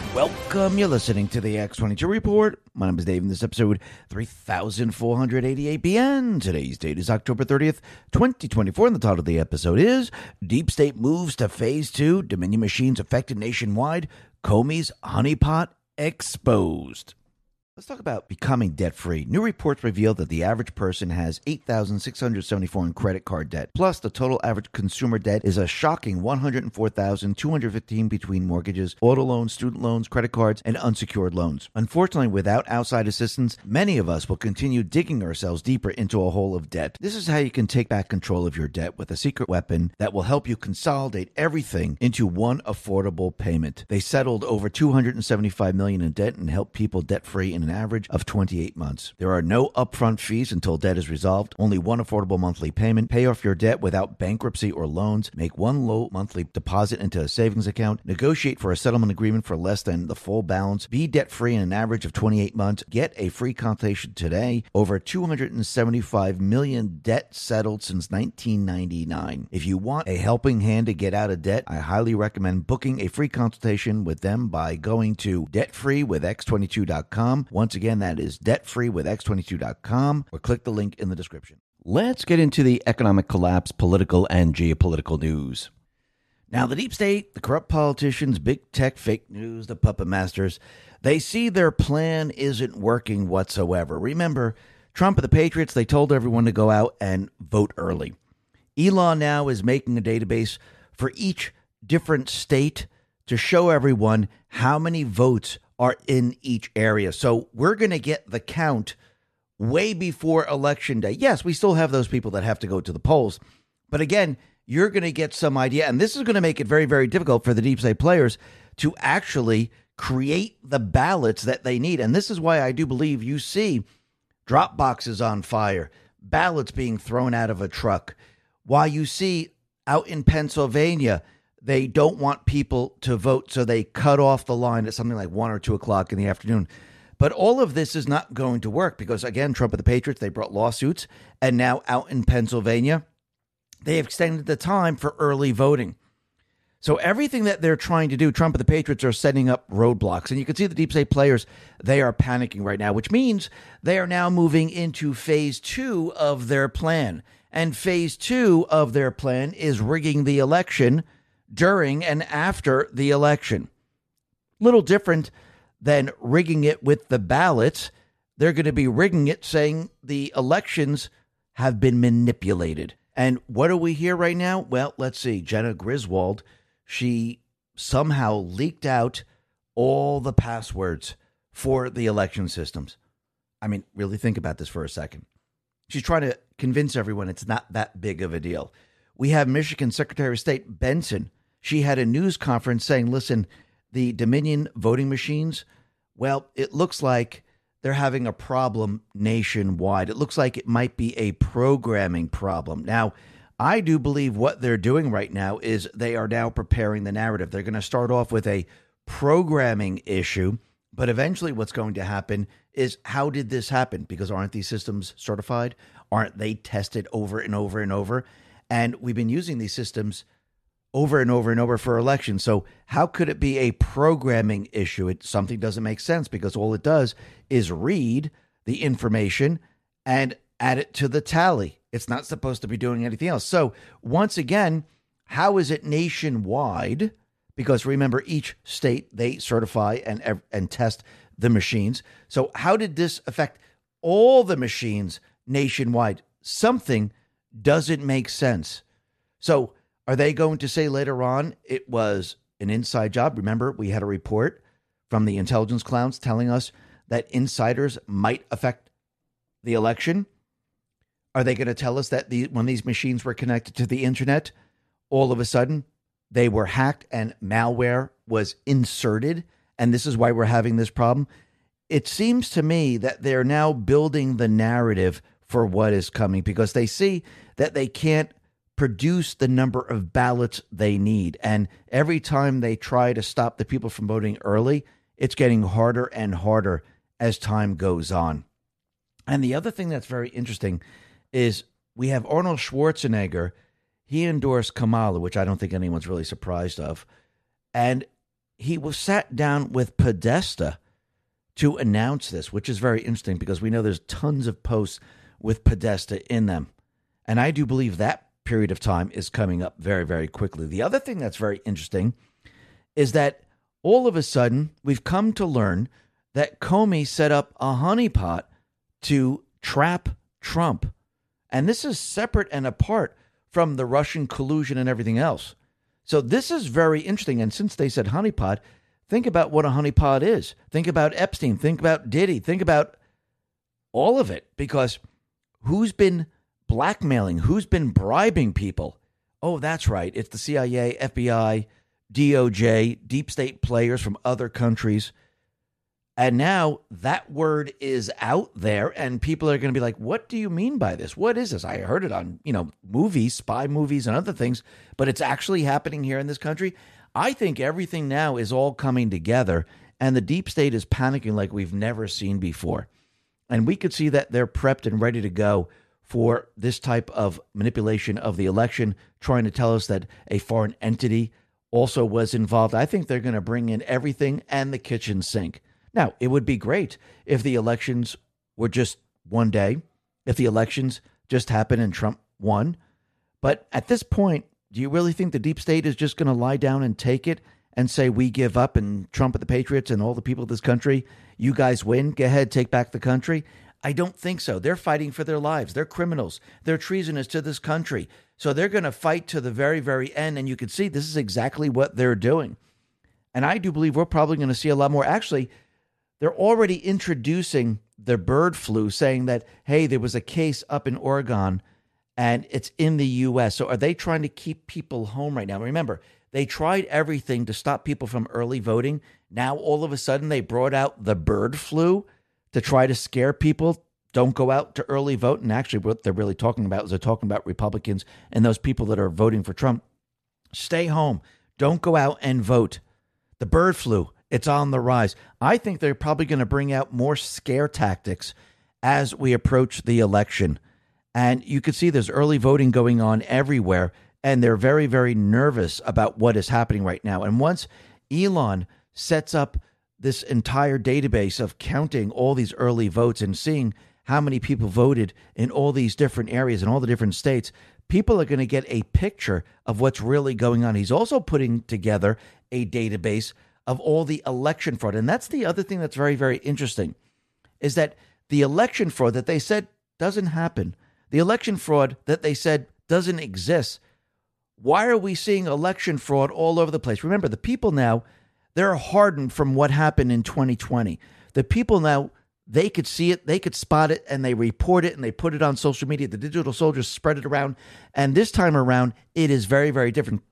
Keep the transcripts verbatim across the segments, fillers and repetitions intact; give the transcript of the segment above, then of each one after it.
Welcome. You're listening to the X twenty-two Report. My name is Dave, and this episode three thousand four hundred eighty-eight B N. Today's date is October thirtieth, twenty twenty-four, and the title of the episode is Deep State Moves to Phase two, Dominion Machines Affected Nationwide, Comey's Honeypot Exposed. Let's talk about becoming debt-free. New reports reveal that the average person has eight thousand six hundred seventy-four in credit card debt. Plus, the total average consumer debt is a shocking one hundred four thousand two hundred fifteen between mortgages, auto loans, student loans, credit cards, and unsecured loans. Unfortunately, without outside assistance, many of us will continue digging ourselves deeper into a hole of debt. This is how you can take back control of your debt with a secret weapon that will help you consolidate everything into one affordable payment. They settled over two hundred seventy-five million dollars in debt and helped people debt-free in an average of twenty-eight months. There are no upfront fees until debt is resolved, only one affordable monthly payment. Pay off your debt without bankruptcy or loans. Make one low monthly deposit into a savings account. Negotiate for a settlement agreement for less than the full balance. Be debt-free in an average of twenty-eight months. Get a free consultation today. Over two hundred seventy-five million dollars debt settled since nineteen ninety-nine. If you want a helping hand to get out of debt, I highly recommend booking a free consultation with them by going to debt free with x twenty-two dot com. Once again, that is debt free with x twenty-two dot com, or click the link in the description. Let's get into the economic collapse, political, and geopolitical news. Now, the deep state, the corrupt politicians, big tech, fake news, the puppet masters, they see their plan isn't working whatsoever. Remember, Trump and the Patriots, they told everyone to go out and vote early. Elon now is making a database for each different state to show everyone how many votes are in each area. So we're going to get the count way before Election Day. Yes, we still have those people that have to go to the polls. But again, you're going to get some idea. And this is going to make it very, very difficult for the deep state players to actually create the ballots that they need. And this is why I do believe you see drop boxes on fire, ballots being thrown out of a truck. Why you see out in Pennsylvania, they don't want people to vote, so they cut off the line at something like one or two o'clock in the afternoon. But all of this is not going to work because, again, Trump and the Patriots, they brought lawsuits. And now out in Pennsylvania, they have extended the time for early voting. So everything that they're trying to do, Trump and the Patriots are setting up roadblocks. And you can see the deep state players, they are panicking right now, which means they are now moving into phase two of their plan. And phase two of their plan is rigging the election during and after the election. Little different than rigging it with the ballots. They're going to be rigging it saying the elections have been manipulated. And what do we hear right now? Well, let's see. Jenna Griswold, she somehow leaked out all the passwords for the election systems. I mean, really think about this for a second. She's trying to convince everyone it's not that big of a deal. We have Michigan Secretary of State Benson. She had a news conference saying, listen, the Dominion voting machines, well, it looks like they're having a problem nationwide. It looks like it might be a programming problem. Now, I do believe what they're doing right now is they are now preparing the narrative. They're going to start off with a programming issue, but eventually what's going to happen is, how did this happen? Because aren't these systems certified? Aren't they tested over and over and over? And we've been using these systems over and over and over for elections. So how could it be a programming issue? It something doesn't make sense because all it does is read the information and add it to the tally. It's not supposed to be doing anything else. So once again, how is it nationwide? Because remember, each state, they certify and and test the machines. So how did this affect all the machines nationwide? Something doesn't make sense. So are they going to say later on it was an inside job? Remember, we had a report from the intelligence clowns telling us that insiders might affect the election. Are they going to tell us that the, when these machines were connected to the internet, all of a sudden they were hacked and malware was inserted, and this is why we're having this problem? It seems to me that they're now building the narrative for what is coming because they see that they can't produce the number of ballots they need. And every time they try to stop the people from voting early, it's getting harder and harder as time goes on. And the other thing that's very interesting is we have Arnold Schwarzenegger. He endorsed Kamala, which I don't think anyone's really surprised of. And he was sat down with Podesta to announce this, which is very interesting because we know there's tons of posts with Podesta in them. And I do believe that period of time is coming up very, very quickly. The other thing that's very interesting is that all of a sudden we've come to learn that Comey set up a honeypot to trap Trump. And this is separate and apart from the Russian collusion and everything else. So this is very interesting. And since they said honeypot, think about what a honeypot is. Think about Epstein. Think about Diddy. Think about all of it. Because who's been blackmailing? Who's been bribing people? Oh, that's right. It's the C I A, F B I, D O J, deep state players from other countries. And now that word is out there and people are going to be like, what do you mean by this? What is this? I heard it on, you know, movies, spy movies and other things, but it's actually happening here in this country. I think everything now is all coming together and the deep state is panicking like we've never seen before. And we could see that they're prepped and ready to go for this type of manipulation of the election, trying to tell us that a foreign entity also was involved. I think they're going to bring in everything and the kitchen sink. Now, it would be great if the elections were just one day, if the elections just happened and Trump won. But at this point, do you really think the deep state is just going to lie down and take it and say, we give up and Trump and the Patriots and all the people of this country, you guys win, go ahead, take back the country? I don't think so. They're fighting for their lives. They're criminals. They're treasonous to this country. So they're going to fight to the very, very end. And you can see this is exactly what they're doing. And I do believe we're probably going to see a lot more. Actually, they're already introducing the bird flu, saying that, hey, there was a case up in Oregon and it's in the U S. So are they trying to keep people home right now? Remember, they tried everything to stop people from early voting. Now, all of a sudden, they brought out the bird flu to try to scare people. Don't go out to early vote. And actually, what they're really talking about is they're talking about Republicans and those people that are voting for Trump. Stay home. Don't go out and vote. The bird flu, it's on the rise. I think they're probably going to bring out more scare tactics as we approach the election. And you can see there's early voting going on everywhere. And they're very, very nervous about what is happening right now. And once Elon sets up this entire database of counting all these early votes and seeing how many people voted in all these different areas in all the different states, people are going to get a picture of what's really going on. He's also putting together a database of all the election fraud. And that's the other thing that's very, very interesting, is that the election fraud that they said doesn't happen, the election fraud that they said doesn't exist. Why are we seeing election fraud all over the place? Remember, the people now, they're hardened from what happened in twenty twenty. The people now, they could see it, they could spot it, and they report it, and they put it on social media. The digital soldiers spread it around. And this time around, it is very, very different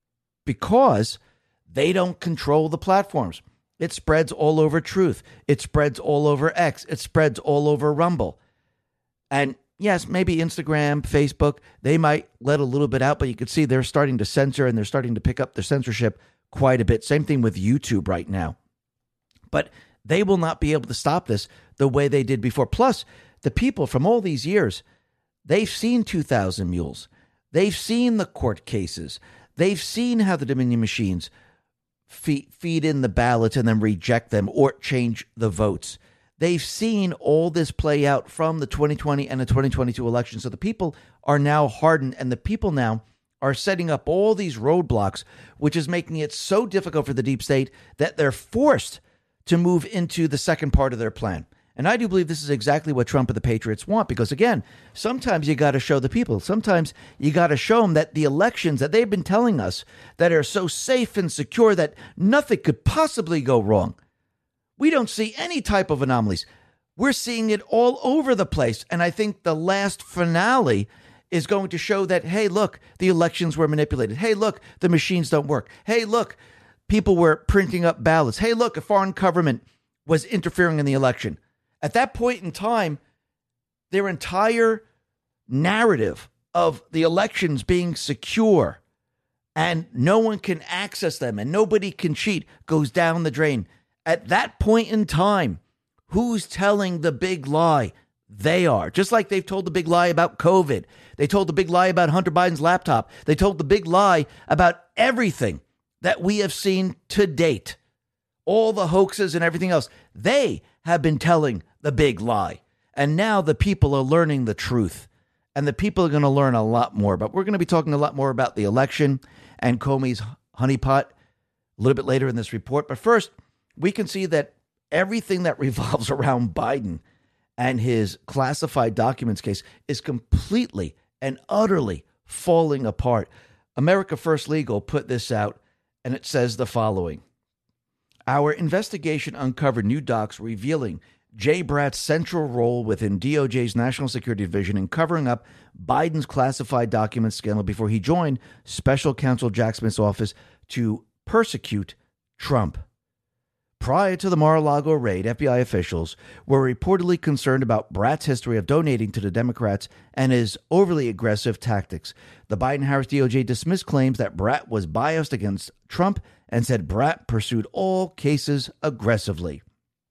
because they don't control the platforms. It spreads all over Truth. It spreads all over X. It spreads all over Rumble. And yes, maybe Instagram, Facebook, they might let a little bit out, but you can see they're starting to censor and they're starting to pick up their censorship quite a bit. Same thing with YouTube right now. But they will not be able to stop this the way they did before. Plus, the people from all these years, they've seen two thousand Mules. They've seen the court cases. They've seen how the Dominion machines feed, feed in the ballots and then reject them or change the votes. They've seen all this play out from the twenty twenty and the twenty twenty-two election. So the people are now hardened, and the people now are setting up all these roadblocks, which is making it so difficult for the deep state that they're forced to move into the second part of their plan. And I do believe this is exactly what Trump and the Patriots want, because, again, sometimes you got to show the people. Sometimes you got to show them that the elections that they've been telling us that are so safe and secure that nothing could possibly go wrong. We don't see any type of anomalies. We're seeing it all over the place. And I think the last finale is going to show that, hey, look, the elections were manipulated. Hey, look, the machines don't work. Hey, look, people were printing up ballots. Hey, look, a foreign government was interfering in the election. At that point in time, their entire narrative of the elections being secure and no one can access them and nobody can cheat goes down the drain. At that point in time, who's telling the big lie? They are. Just like they've told the big lie about COVID. They told the big lie about Hunter Biden's laptop. They told the big lie about everything that we have seen to date. all the hoaxes and everything else. They have been telling the big lie. And now the people are learning the truth. And the people are going to learn a lot more. But we're going to be talking a lot more about the election and Comey's honeypot a little bit later in this report. But first, we can see that everything that revolves around Biden and his classified documents case is completely and utterly falling apart. America First Legal put this out, and it says the following. Our investigation uncovered new docs revealing Jay Bratt's central role within D O J's National Security Division in covering up Biden's classified documents scandal before he joined Special Counsel Jack Smith's office to persecute Trump. Prior to the Mar-a-Lago raid, F B I officials were reportedly concerned about Bratt's history of donating to the Democrats and his overly aggressive tactics. The Biden-Harris D O J dismissed claims that Bratt was biased against Trump and said Bratt pursued all cases aggressively.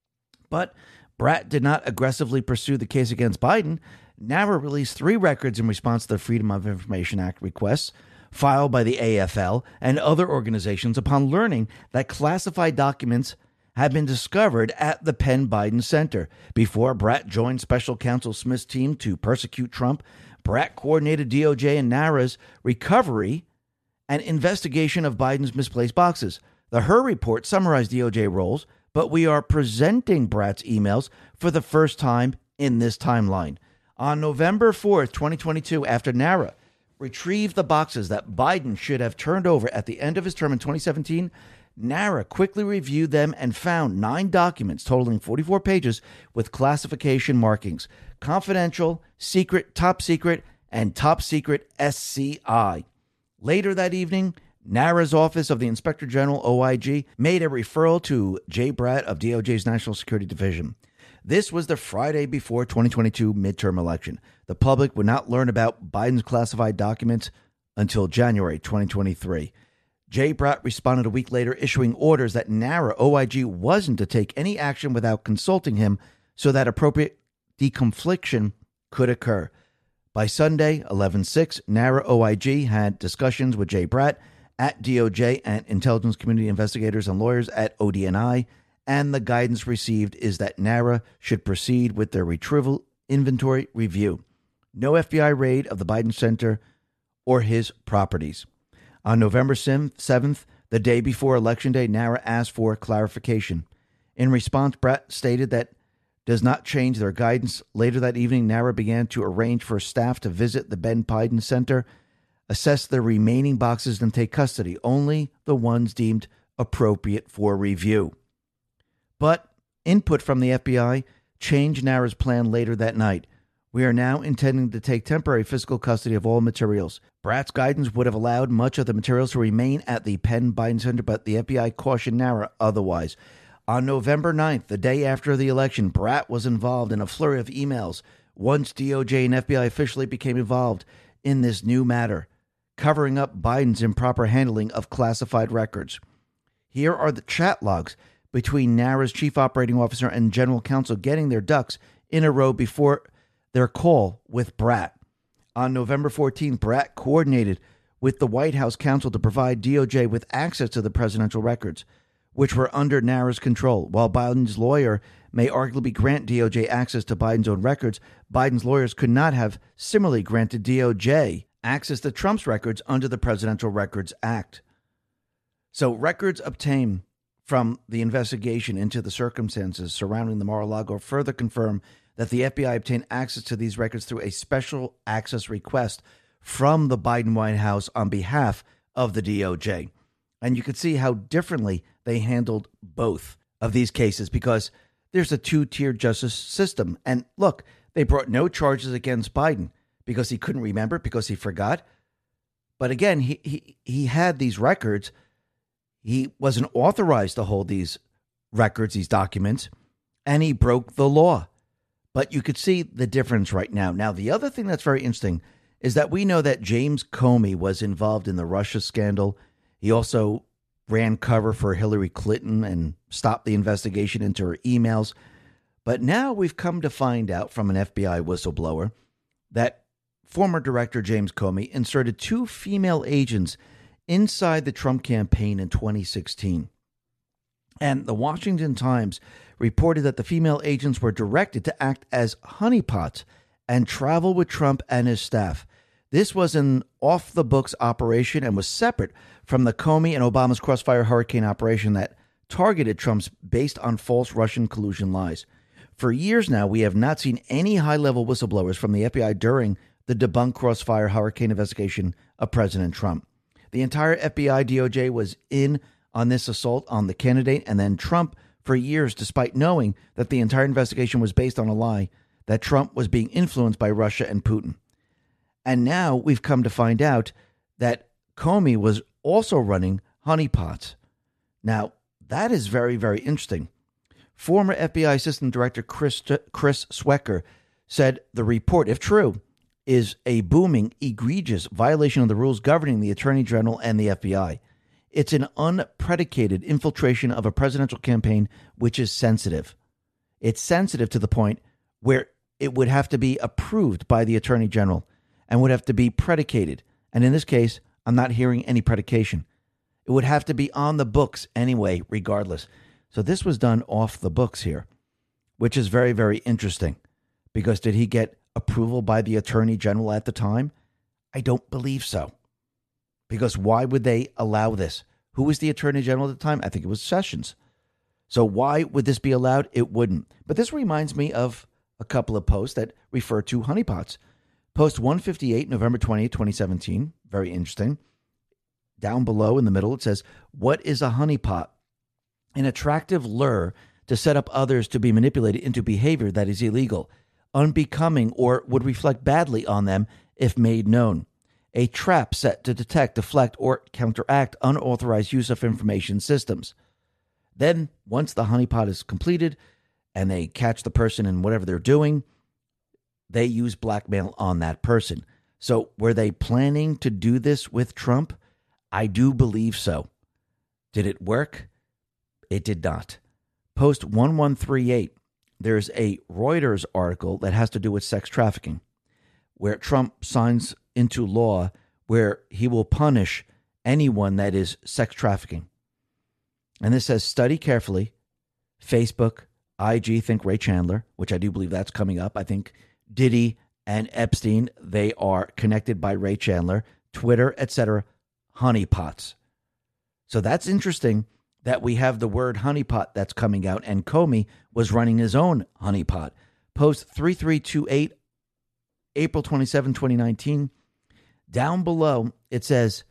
But Bratt did not aggressively pursue the case against Biden. NARA released three records in response to the Freedom of Information Act requests filed by the A F L and other organizations upon learning that classified documents had been discovered at the Penn Biden Center. Before Bratt joined Special Counsel Smith's team to persecute Trump, Bratt coordinated D O J and NARA's recovery and investigation of Biden's misplaced boxes. The Hur report summarized D O J roles, but we are presenting Bratt's emails for the first time in this timeline. On November fourth, twenty twenty-two, after NARA retrieved the boxes that Biden should have turned over at the end of his term in twenty seventeen, NARA quickly reviewed them and found nine documents totaling forty-four pages with classification markings: confidential, secret, top secret, and top secret S C I. Later that evening, NARA's Office of the Inspector General, O I G, made a referral to Jay Bratt of D O J's National Security Division. This was the Friday before twenty twenty-two midterm election. The public would not learn about Biden's classified documents until January twenty twenty-three. Jay Bratt responded a week later, issuing orders that NARA O I G wasn't to take any action without consulting him so that appropriate deconfliction could occur. By Sunday, eleven six, NARA O I G had discussions with Jay Bratt at D O J and intelligence community investigators and lawyers at O D N I, and the guidance received is that NARA should proceed with their retrieval inventory review. No F B I raid of the Biden Center or his properties. On November seventh, the day before Election Day, NARA asked for clarification. In response, Bratt stated that does not change their guidance. Later that evening, NARA began to arrange for staff to visit the Ben Biden Center, assess the remaining boxes, and take custody, only the ones deemed appropriate for review. But input from the F B I changed NARA's plan later that night. We are now intending to take temporary physical custody of all materials. Bratt's guidance would have allowed much of the materials to remain at the Penn Biden Center, but the F B I cautioned NARA otherwise. On November ninth, the day after the election, Bratt was involved in a flurry of emails once D O J and F B I officially became involved in this new matter, covering up Biden's improper handling of classified records. Here are the chat logs between NARA's chief operating officer and general counsel getting their ducks in a row before their call with Bratt. On November fourteenth, Bratt coordinated with the White House counsel to provide D O J with access to the presidential records, which were under NARA's control. While Biden's lawyer may arguably grant D O J access to Biden's own records, Biden's lawyers could not have similarly granted D O J access to Trump's records under the Presidential Records Act. So records obtained from the investigation into the circumstances surrounding the Mar-a-Lago further confirm that the F B I obtained access to these records through a special access request from the Biden White House on behalf of the D O J. And you could see how differently they handled both of these cases because there's a two-tiered justice system. And look, they brought no charges against Biden because he couldn't remember, because he forgot. But again, he he, he had these records. He wasn't authorized to hold these records, these documents, and he broke the law. But you could see the difference right now. Now, the other thing that's very interesting is that we know that James Comey was involved in the Russia scandal. He also ran cover for Hillary Clinton and stopped the investigation into her emails. But now we've come to find out from an F B I whistleblower that former director James Comey inserted two female agents inside the Trump campaign in twenty sixteen. And the Washington Times reported that the female agents were directed to act as honeypots and travel with Trump and his staff. This was an off-the-books operation and was separate from the Comey and Obama's Crossfire Hurricane operation that targeted Trump's based on false Russian collusion lies. For years now, we have not seen any high-level whistleblowers from the F B I during the debunked Crossfire Hurricane investigation of President Trump. The entire F B I D O J was in on this assault on the candidate, and then Trump for years, despite knowing that the entire investigation was based on a lie, that Trump was being influenced by Russia and Putin. And now we've come to find out that Comey was also running honeypots. Now, that is very, very interesting. Former F B I Assistant Director Chris, Chris Swecker said the report, if true, is a booming, egregious violation of the rules governing the Attorney General and the F B I. It's an unpredicated infiltration of a presidential campaign, which is sensitive. It's sensitive to the point where it would have to be approved by the Attorney General and would have to be predicated. And in this case, I'm not hearing any predication. It would have to be on the books anyway, regardless. So this was done off the books here, which is very, very interesting. Because did he get approval by the Attorney General at the time? I don't believe so. Because why would they allow this? Who was the Attorney General at the time? I think it was Sessions. So why would this be allowed? It wouldn't. But this reminds me of a couple of posts that refer to honeypots. Post one fifty-eight, November twentieth, twenty seventeen. Very interesting. Down below in the middle, it says, what is a honeypot? An attractive lure to set up others to be manipulated into behavior that is illegal, unbecoming, or would reflect badly on them if made known. A trap set to detect, deflect, or counteract unauthorized use of information systems. Then, once the honeypot is completed and they catch the person in whatever they're doing, they use blackmail on that person. So were they planning to do this with Trump? I do believe so. Did it work? It did not. Post one one three eight, there's a Reuters article that has to do with sex trafficking, where Trump signs into law where he will punish anyone that is sex trafficking. And this says, study carefully. Facebook, I G, think Ray Chandler, which I do believe that's coming up. I think Diddy and Epstein, they are connected by Ray Chandler, Twitter, et cetera, honeypots. So that's interesting that we have the word honeypot that's coming out, and Comey was running his own honeypot. Post three three two eight, April twenty-seventh, twenty nineteen. Down below, it says,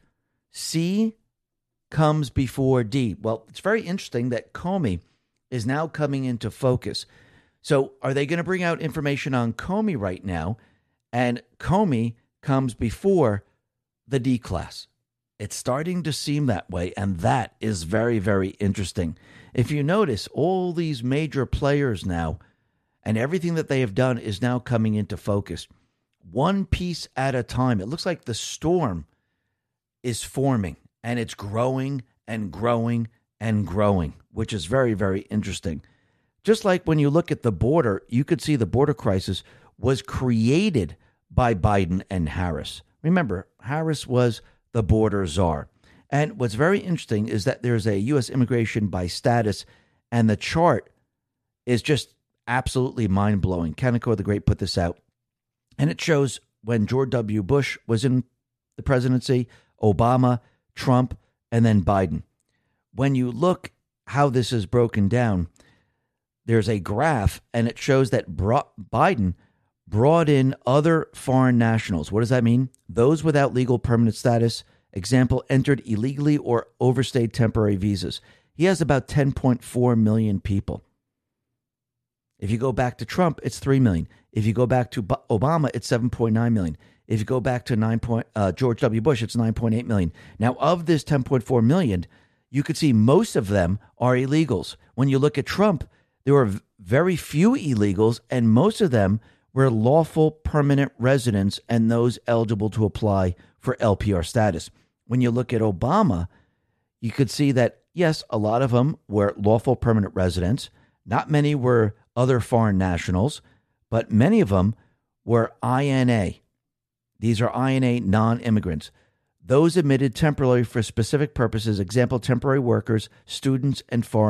C comes before D. Well, it's very interesting that Comey is now coming into focus. So are they going to bring out information on Comey right now? And Comey comes before the D class. It's starting to seem that way, and that is very, very interesting. If you notice, all these major players now and everything that they have done is now coming into focus. One piece at a time. It looks like the storm is forming, and it's growing and growing and growing, which is very, very interesting. Just like when you look at the border, you could see the border crisis was created by Biden and Harris. Remember, Harris was the border czar. And what's very interesting is that there's a U S immigration by status, and the chart is just absolutely mind-blowing. Kaneko the Great put this out. And it shows when George W. Bush was in the presidency, Obama, Trump, and then Biden. When you look how this is broken down, there's a graph, and it shows that Biden brought in other foreign nationals. What does that mean? Those without legal permanent status, example, entered illegally or overstayed temporary visas. He has about ten point four million people. If you go back to Trump, it's three million. If you go back to Obama, it's seven point nine million. If you go back to nine point, uh, George W. Bush, it's nine point eight million. Now, of this ten point four million, you could see most of them are illegals. When you look at Trump, there were very few illegals, and most of them were lawful permanent residents and those eligible to apply for L P R status. When you look at Obama, you could see that, yes, a lot of them were lawful permanent residents. Not many were other foreign nationals, but many of them were I N A. These are I N A non-immigrants. Those admitted temporarily for specific purposes, example, temporary workers, students, and foreign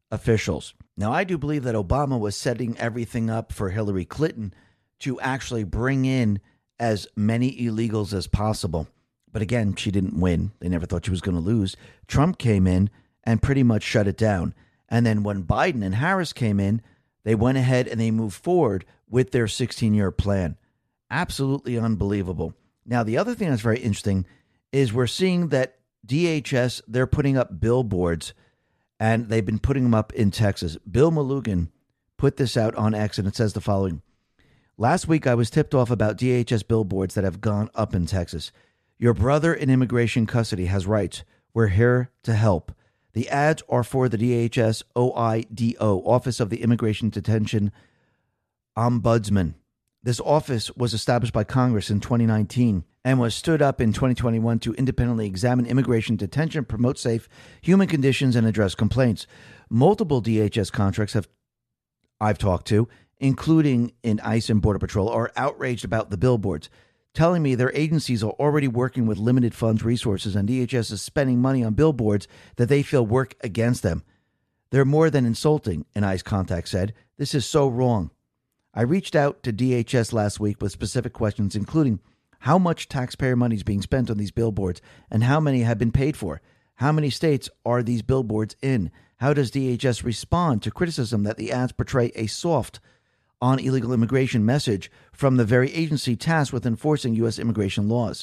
officials. Now, I do believe that Obama was setting everything up for Hillary Clinton to actually bring in as many illegals as possible. But again, she didn't win. They never thought she was going to lose. Trump came in and pretty much shut it down. And then when Biden and Harris came in, they went ahead and they moved forward with their sixteen-year plan. Absolutely unbelievable. Now, the other thing that's very interesting is we're seeing that D H S, they're putting up billboards, and they've been putting them up in Texas. Bill Malugin put this out on X, and it says the following. Last week, I was tipped off about D H S billboards that have gone up in Texas. Your brother in immigration custody has rights. We're here to help. The ads are for the D H S O I D O, Office of the Immigration Detention Ombudsman. This office was established by Congress in twenty nineteen and was stood up in twenty twenty-one to independently examine immigration detention, promote safe human conditions, and address complaints. Multiple D H S contracts have I've talked to, including in ICE and Border Patrol, are outraged about the billboards, telling me their agencies are already working with limited funds, resources, and D H S is spending money on billboards that they feel work against them. They're more than insulting, an ICE contact said. This is so wrong. I reached out to D H S last week with specific questions, including how much taxpayer money is being spent on these billboards and how many have been paid for. How many states are these billboards in? How does D H S respond to criticism that the ads portray a soft on illegal immigration message from the very agency tasked with enforcing U S immigration laws?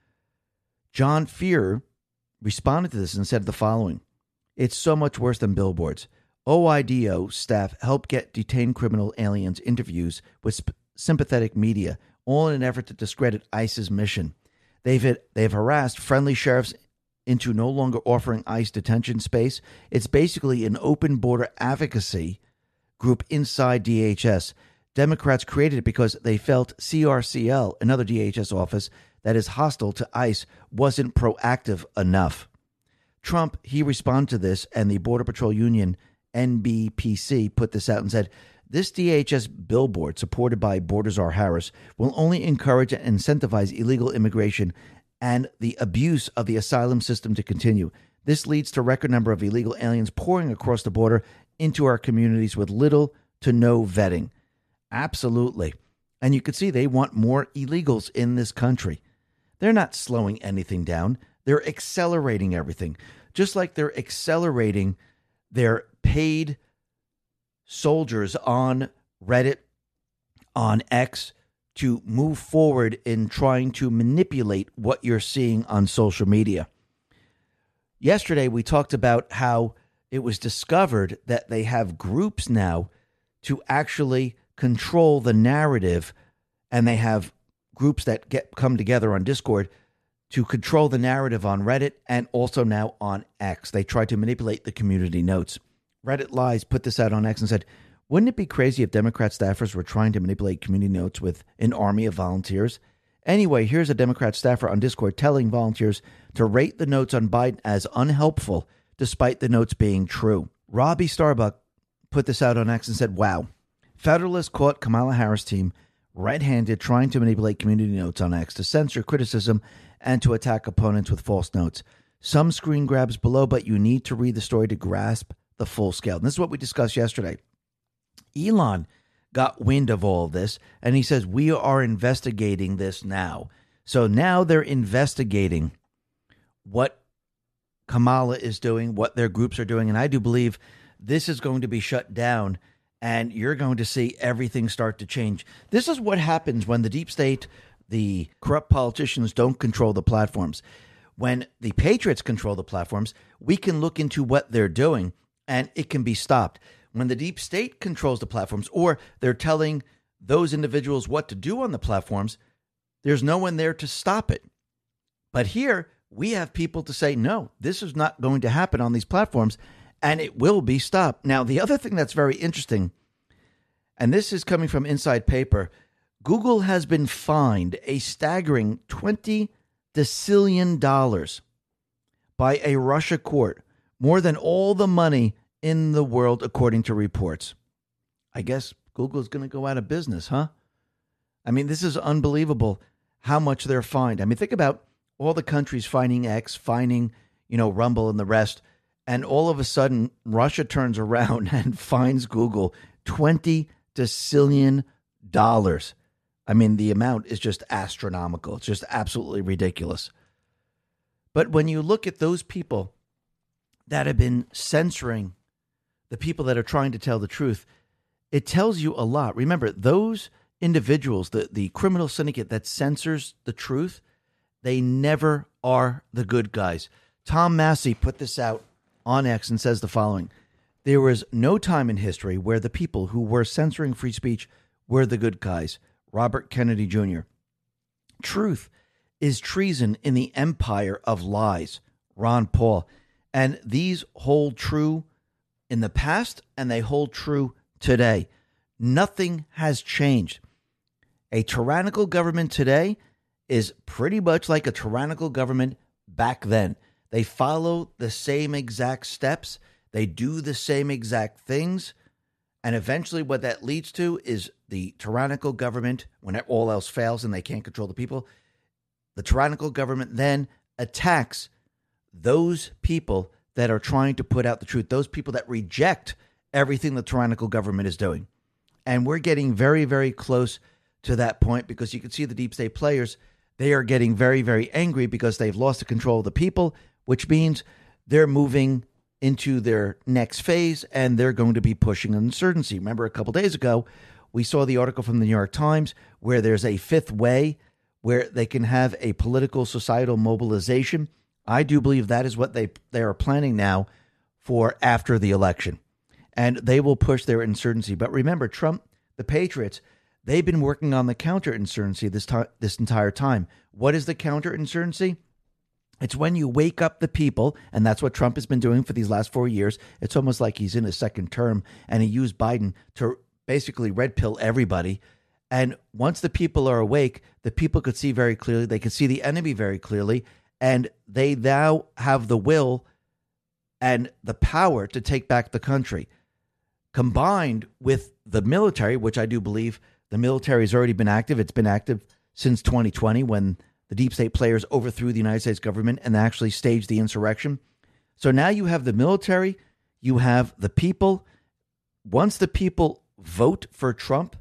John Fear responded to this and said the following. It's so much worse than billboards. O I D O staff help get detained criminal aliens interviews with sp- sympathetic media, all in an effort to discredit ICE's mission. They've, they've harassed friendly sheriffs into no longer offering ICE detention space. It's basically an open border advocacy group inside D H S. Democrats created it because they felt C R C L, another D H S office that is hostile to ICE, wasn't proactive enough. Trump, he responded to this, and the Border Patrol Union, N B P C, put this out and said, this D H S billboard, supported by Border Czar Harris, will only encourage and incentivize illegal immigration and the abuse of the asylum system to continue. This leads to a record number of illegal aliens pouring across the border into our communities with little to no vetting. Absolutely. And you can see they want more illegals in this country. They're not slowing anything down. They're accelerating everything. Just like they're accelerating their paid soldiers on Reddit, on X, to move forward in trying to manipulate what you're seeing on social media. Yesterday, we talked about how it was discovered that they have groups now to actually control the narrative, and they have groups that get come together on Discord to control the narrative on Reddit and also now on X. They try to manipulate the community notes. Reddit Lies put this out on X and said, wouldn't it be crazy if Democrat staffers were trying to manipulate community notes with an army of volunteers? Anyway, here's a Democrat staffer on Discord telling volunteers to rate the notes on Biden as unhelpful, despite the notes being true. Robbie Starbuck put this out on X and said, wow, Federalists caught Kamala Harris team red-handed trying to manipulate community notes on X to censor criticism and to attack opponents with false notes. Some screen grabs below, but you need to read the story to grasp the full scale. And this is what we discussed yesterday. Elon got wind of all of this, and he says, we are investigating this now. So now they're investigating what Kamala is doing, what their groups are doing, and I do believe this is going to be shut down, and you're going to see everything start to change. This is what happens when the deep state, the corrupt politicians don't control the platforms. When the patriots control the platforms, we can look into what they're doing, and it can be stopped. When the deep state controls the platforms, or they're telling those individuals what to do on the platforms, there's no one there to stop it. But here, we have people to say, no, this is not going to happen on these platforms, and it will be stopped. Now, the other thing that's very interesting, and this is coming from Inside Paper, Google has been fined a staggering twenty decillion dollars by a Russia court, more than all the money in the world, according to reports. I guess Google is going to go out of business, huh? I mean, this is unbelievable how much they're fined. I mean, think about all the countries fining X, fining, you know, Rumble and the rest. And all of a sudden, Russia turns around and fines Google twenty decillion dollars. I mean, the amount is just astronomical. It's just absolutely ridiculous. But when you look at those people that have been censoring the people that are trying to tell the truth, it tells you a lot. Remember, those individuals, the, the criminal syndicate that censors the truth, they never are the good guys. Tom Massey put this out on X and says the following: there was no time in history where the people who were censoring free speech were the good guys. Robert Kennedy Junior Truth is treason in the empire of lies. Ron Paul. And these hold true in the past, and they hold true today. Nothing has changed. A tyrannical government today is pretty much like a tyrannical government back then. They follow the same exact steps. They do the same exact things. And eventually what that leads to is the tyrannical government, when all else fails and they can't control the people, the tyrannical government then attacks those people that are trying to put out the truth, those people that reject everything the tyrannical government is doing. And we're getting very, very close to that point, because you can see the deep state players, they are getting very, very angry because they've lost the control of the people, which means they're moving into their next phase and they're going to be pushing an insurgency. Remember, a couple days ago, we saw the article from the New York Times where there's a fifth way where they can have a political societal mobilization. I do believe that is what they, they are planning now for after the election. And they will push their insurgency. But remember, Trump, the Patriots, they've been working on the counterinsurgency this time, this entire time. What is the counterinsurgency? It's when you wake up the people, and that's what Trump has been doing for these last four years. It's almost like he's in his second term, and he used Biden to basically red pill everybody. And once the people are awake, the people could see very clearly. They could see the enemy very clearly, and they now have the will and the power to take back the country. Combined with the military, which I do believe the military has already been active. It's been active since twenty twenty when the deep state players overthrew the United States government and actually staged the insurrection. So now you have the military, you have the people. Once the people vote for Trump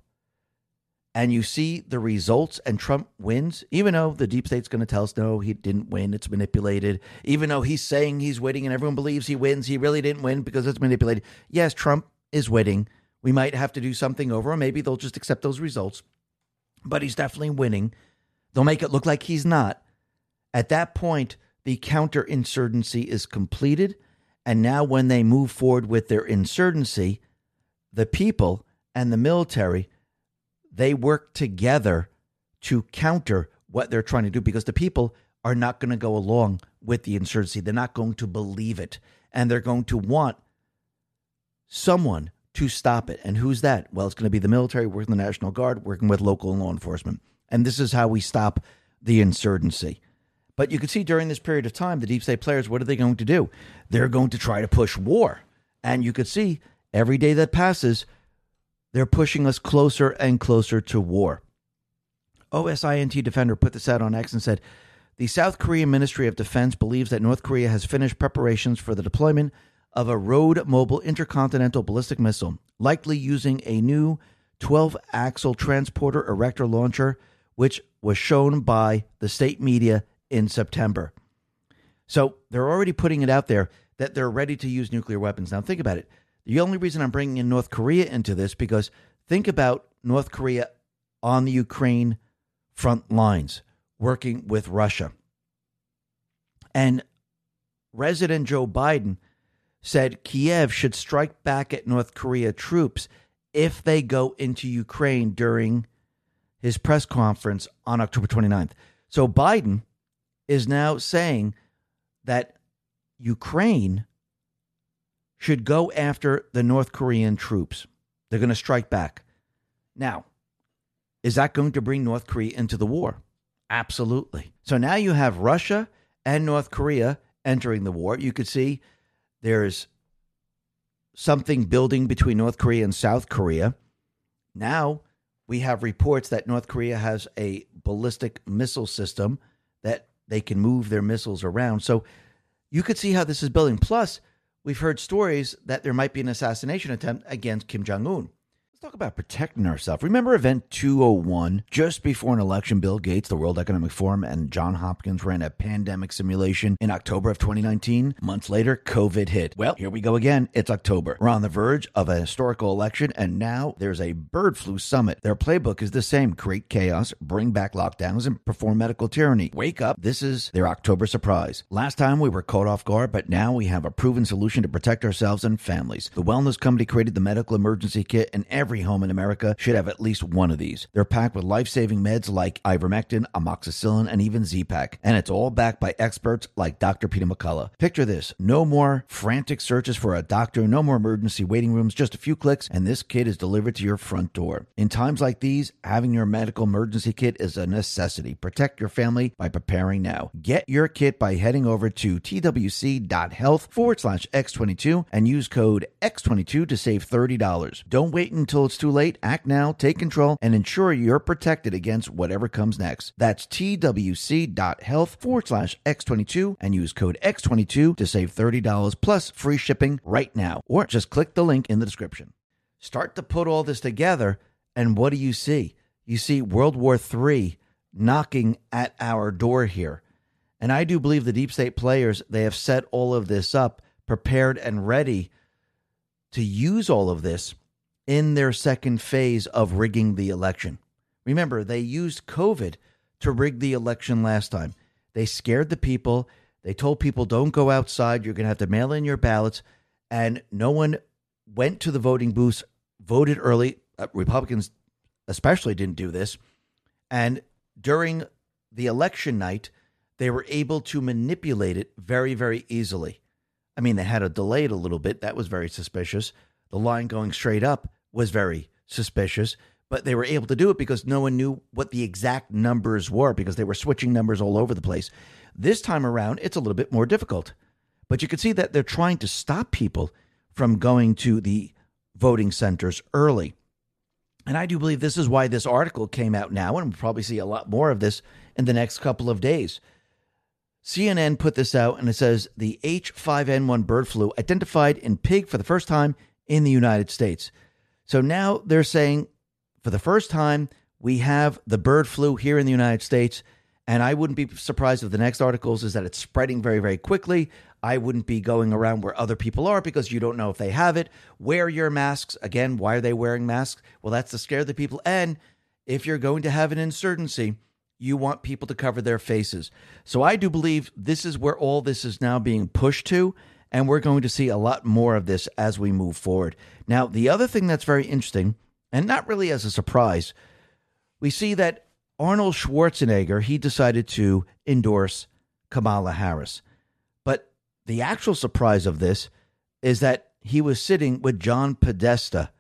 and you see the results and Trump wins, even though the deep state's going to tell us, no, he didn't win, it's manipulated. Even though he's saying he's winning and everyone believes he wins, he really didn't win because it's manipulated. Yes, Trump is winning. We might have to do something over, or maybe they'll just accept those results. But he's definitely winning. They'll make it look like he's not. At that point, the counterinsurgency is completed. And now when they move forward with their insurgency, the people and the military, they work together to counter what they're trying to do, because the people are not going to go along with the insurgency. They're not going to believe it. And they're going to want someone to stop it. And who's that? Well, it's going to be the military working with the National Guard, working with local law enforcement. And this is how we stop the insurgency. But you can see during this period of time, the deep state players, what are they going to do? They're going to try to push war. And you could see every day that passes, they're pushing us closer and closer to war. O S I N T Defender put this out on X and said, the South Korean Ministry of Defense believes that North Korea has finished preparations for the deployment of a road mobile intercontinental ballistic missile, likely using a new twelve-axle transporter erector launcher, which was shown by the state media in September. So they're already putting it out there that they're ready to use nuclear weapons. Now think about it. The only reason I'm bringing in North Korea into this, because think about North Korea on the Ukraine front lines, working with Russia. And President Joe Biden said Kiev should strike back at North Korea troops if they go into Ukraine during his press conference on October twenty-ninth. So Biden is now saying that Ukraine should go after the North Korean troops. They're going to strike back. Now, is that going to bring North Korea into the war? Absolutely. So now you have Russia and North Korea entering the war. You could see there's something building between North Korea and South Korea. Now we have reports that North Korea has a ballistic missile system that they can move their missiles around. So you could see how this is building. Plus, we've heard stories that there might be an assassination attempt against Kim Jong-un. Let's talk about protecting ourselves. Remember Event two oh one? Just before an election, Bill Gates, the World Economic Forum, and Johns Hopkins ran a pandemic simulation in October of twenty nineteen. Months later, COVID hit. Well, here we go again. It's October. We're on the verge of a historical election, and now there's a bird flu summit. Their playbook is the same. Create chaos, bring back lockdowns, and perform medical tyranny. Wake up. This is their October surprise. Last time we were caught off guard, but now we have a proven solution to protect ourselves and families. The Wellness Company created the medical emergency kit, and every Every home in America should have at least one of these. They're packed with life-saving meds like ivermectin, amoxicillin, and even Z-Pak. And it's all backed by experts like Doctor Peter McCullough. Picture this. No more frantic searches for a doctor, no more emergency waiting rooms, just a few clicks, and this kit is delivered to your front door. In times like these, having your medical emergency kit is a necessity. Protect your family by preparing now. Get your kit by heading over to twc.health forward slash X22 and use code X twenty-two to save thirty dollars. Don't wait until it's too late. Act now, take control, and ensure you're protected against whatever comes next. That's twc.health forward slash X22 and use code X twenty-two to save thirty dollars plus free shipping right now. Or just click the link in the description. Start to put all this together, and what do you see? You see World War Three knocking at our door here. And I do believe the deep state players, they have set all of this up, prepared and ready to use all of this in their second phase of rigging the election. Remember, they used COVID to rig the election last time. They scared the people. They told people, don't go outside. You're going to have to mail in your ballots. And no one went to the voting booths, voted early. Uh, Republicans especially didn't do this. And during the election night, they were able to manipulate it very, very easily. I mean, they had to delay it a little bit. That was very suspicious. The line going straight up was very suspicious, but they were able to do it because no one knew what the exact numbers were because they were switching numbers all over the place. This time around, it's a little bit more difficult, but you can see that they're trying to stop people from going to the voting centers early. And I do believe this is why this article came out now, and we'll probably see a lot more of this in the next couple of days. C N N put this out, and it says the H five N one bird flu identified in pig for the first time in the United States. So now they're saying for the first time, we have the bird flu here in the United States. And I wouldn't be surprised if the next articles is that it's spreading very, very quickly. I wouldn't be going around where other people are because you don't know if they have it. Wear your masks. Again, why are they wearing masks? Well, that's to scare the people. And if you're going to have an insurgency, you want people to cover their faces. So I do believe this is where all this is now being pushed to. And we're going to see a lot more of this as we move forward. Now, the other thing that's very interesting, and not really as a surprise, we see that Arnold Schwarzenegger, he decided to endorse Kamala Harris. But the actual surprise of this is that he was sitting with John Podesta,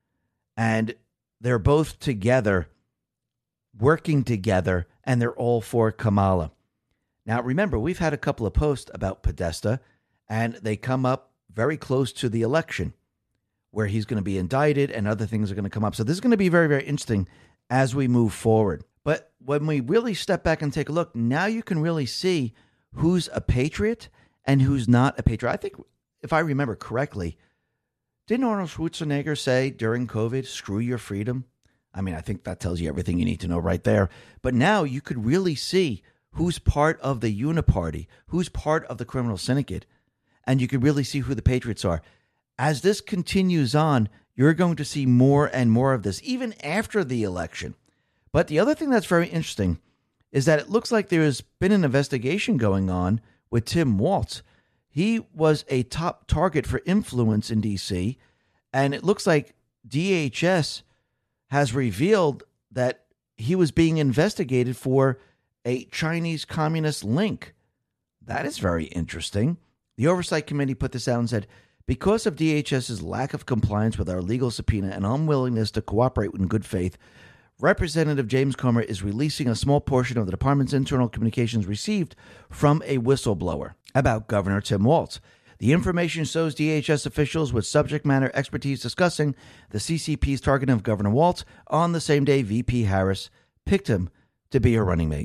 and they're both together, working together, and they're all for Kamala. Now, remember, we've had a couple of posts about Podesta, and they come up very close to the election where he's going to be indicted and other things are going to come up. So this is going to be very, very interesting as we move forward. But when we really step back and take a look, now you can really see who's a patriot and who's not a patriot. I think, if I remember correctly, didn't Arnold Schwarzenegger say during COVID, screw your freedom? I mean, I think that tells you everything you need to know right there. But now you could really see who's part of the uniparty, who's part of the criminal syndicate. And you can really see who the patriots are. As this continues on, you're going to see more and more of this, even after the election. But the other thing that's very interesting is that it looks like there has been an investigation going on with Tim Walz. He was a top target for influence in D C, and it looks like D H S has revealed that he was being investigated for a Chinese communist link. That is very interesting. The Oversight Committee put this out and said, because of DHS's lack of compliance with our legal subpoena and unwillingness to cooperate in good faith, Representative James Comer is releasing a small portion of the department's internal communications received from a whistleblower about Governor Tim Walz. The information shows D H S officials with subject matter expertise discussing the C C P's targeting of Governor Walz on the same day V P Harris picked him to be her running mate.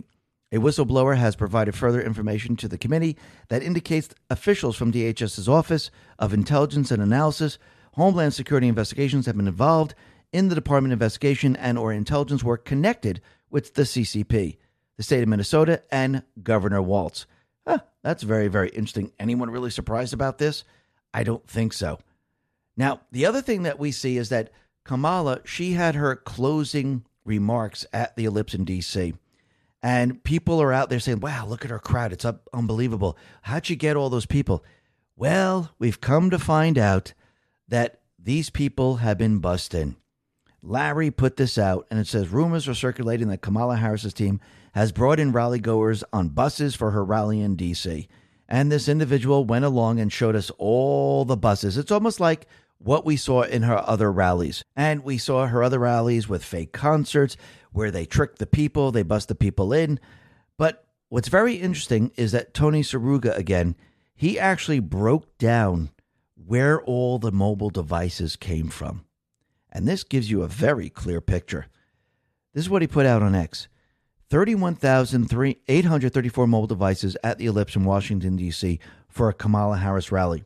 A whistleblower has provided further information to the committee that indicates officials from DHS's Office of Intelligence and Analysis, Homeland Security Investigations have been involved in the Department of Investigation and or intelligence work connected with the C C P, the state of Minnesota, and Governor Walz. Huh, that's very, very interesting. Anyone really surprised about this? I don't think so. Now, the other thing that we see is that Kamala, she had her closing remarks at the Ellipse in D C, and people are out there saying, wow, look at her crowd. It's up, unbelievable. How'd she get all those people? Well, we've come to find out that these people have been bussed in. Larry put this out, and it says rumors are circulating that Kamala Harris's team has brought in rally goers on buses for her rally in D C. And this individual went along and showed us all the buses. It's almost like what we saw in her other rallies. And we saw her other rallies with fake concerts where they trick the people, they bust the people in. But what's very interesting is that Tony Saruga, again, he actually broke down where all the mobile devices came from. And this gives you a very clear picture. This is what he put out on X. thirty-one thousand eight hundred thirty-four mobile devices at the Ellipse in Washington, D C for a Kamala Harris rally.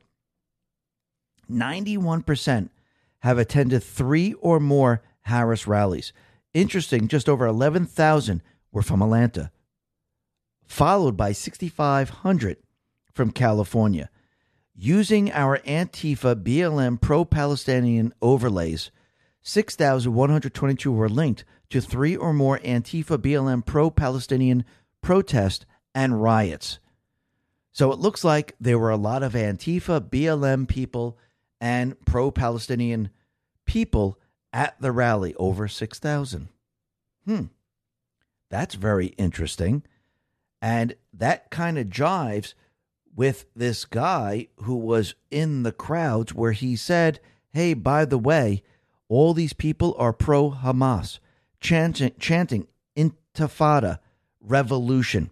ninety-one percent have attended three or more Harris rallies. Interesting, just over eleven thousand were from Atlanta, followed by six thousand five hundred from California. Using our Antifa B L M pro-Palestinian overlays, six thousand one hundred twenty-two were linked to three or more Antifa B L M pro-Palestinian protests and riots. So it looks like there were a lot of Antifa B L M people and pro-Palestinian people at the rally, over six thousand. Hmm. That's very interesting. And that kind of jives with this guy who was in the crowds where he said, hey, by the way, all these people are pro-Hamas, chanting, chanting Intifada, revolution.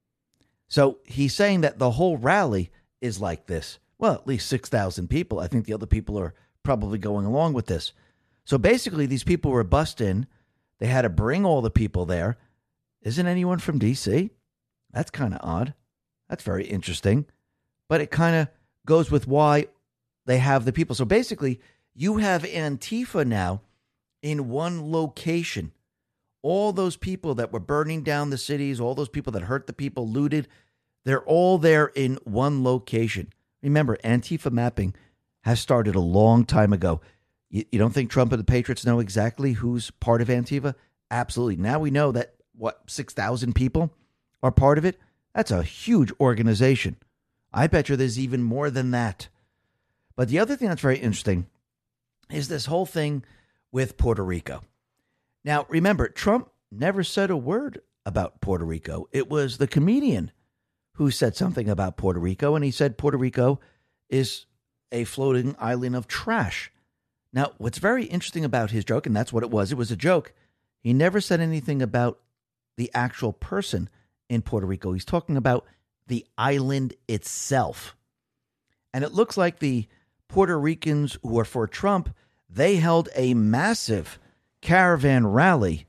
So he's saying that the whole rally is like this. Well, at least six thousand people. I think the other people are probably going along with this. So basically, these people were bussed in. They had to bring all the people there. Isn't anyone from D C? That's kind of odd. That's very interesting. But it kind of goes with why they have the people. So basically, you have Antifa now in one location. All those people that were burning down the cities, all those people that hurt the people, looted, they're all there in one location. Remember, Antifa mapping has started a long time ago. You, you don't think Trump and the Patriots know exactly who's part of Antifa? Absolutely. Now we know that, what, six thousand people are part of it? That's a huge organization. I bet you there's even more than that. But the other thing that's very interesting is this whole thing with Puerto Rico. Now, remember, Trump never said a word about Puerto Rico. It was the comedian who said something about Puerto Rico, and he said Puerto Rico is a floating island of trash. Now, what's very interesting about his joke, and that's what it was, it was a joke, he never said anything about the actual person in Puerto Rico. He's talking about the island itself. And it looks like the Puerto Ricans who are for Trump, they held a massive caravan rally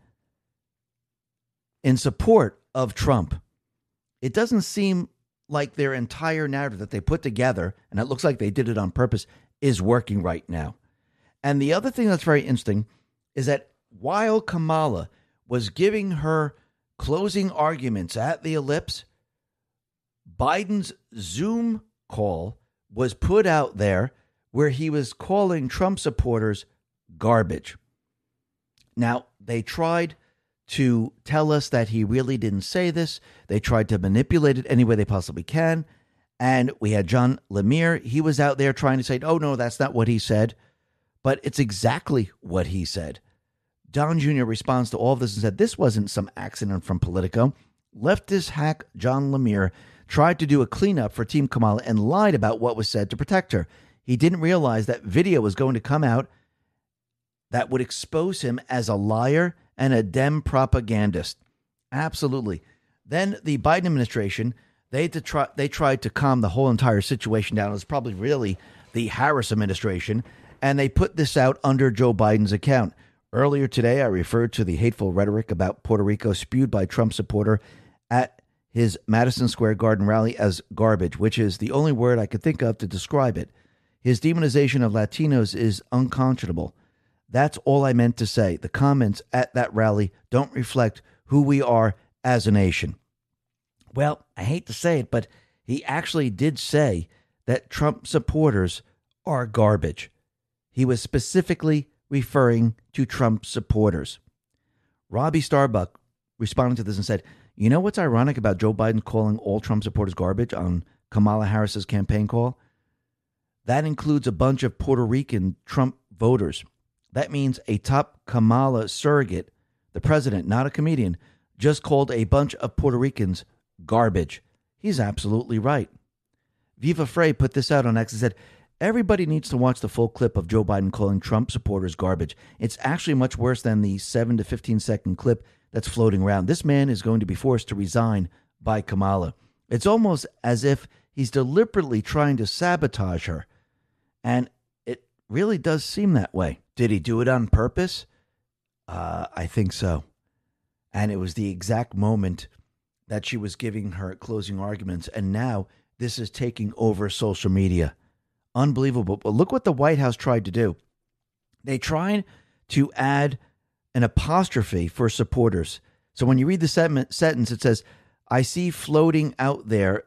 in support of Trump. It doesn't seem like their entire narrative that they put together, and it looks like they did it on purpose, is working right now. And the other thing that's very interesting is that while Kamala was giving her closing arguments at the Ellipse, Biden's Zoom call was put out there where he was calling Trump supporters garbage. Now, they tried to tell us that he really didn't say this. They tried to manipulate it any way they possibly can. And we had John Lemire. He was out there trying to say, oh, no, that's not what he said. But it's exactly what he said. Don Junior responds to all of this and said, this wasn't some accident from Politico. Leftist hack John Lemire tried to do a cleanup for Team Kamala and lied about what was said to protect her. He didn't realize that video was going to come out that would expose him as a liar and a Dem propagandist. Absolutely. Then the Biden administration, they had to try, they tried to calm the whole entire situation down. It was probably really the Harris administration, and they put this out under Joe Biden's account. Earlier today, I referred to the hateful rhetoric about Puerto Rico spewed by Trump supporter at his Madison Square Garden rally as garbage, which is the only word I could think of to describe it. His demonization of Latinos is unconscionable. That's all I meant to say. The comments at that rally don't reflect who we are as a nation. Well, I hate to say it, but he actually did say that Trump supporters are garbage. He was specifically referring to Trump supporters. Robbie Starbuck responded to this and said, you know what's ironic about Joe Biden calling all Trump supporters garbage on Kamala Harris's campaign call? That includes a bunch of Puerto Rican Trump voters. That means a top Kamala surrogate, the president, not a comedian, just called a bunch of Puerto Ricans garbage. He's absolutely right. Viva Frey put this out on X and said, everybody needs to watch the full clip of Joe Biden calling Trump supporters garbage. It's actually much worse than the seven to fifteen second clip that's floating around. This man is going to be forced to resign by Kamala. It's almost as if he's deliberately trying to sabotage her. And it really does seem that way. Did he do it on purpose? Uh, I think so. And it was the exact moment that she was giving her closing arguments. And now this is taking over social media. Unbelievable. But look what the White House tried to do. They tried to add an apostrophe for supporters. So when you read the sentence, it says, I see floating out there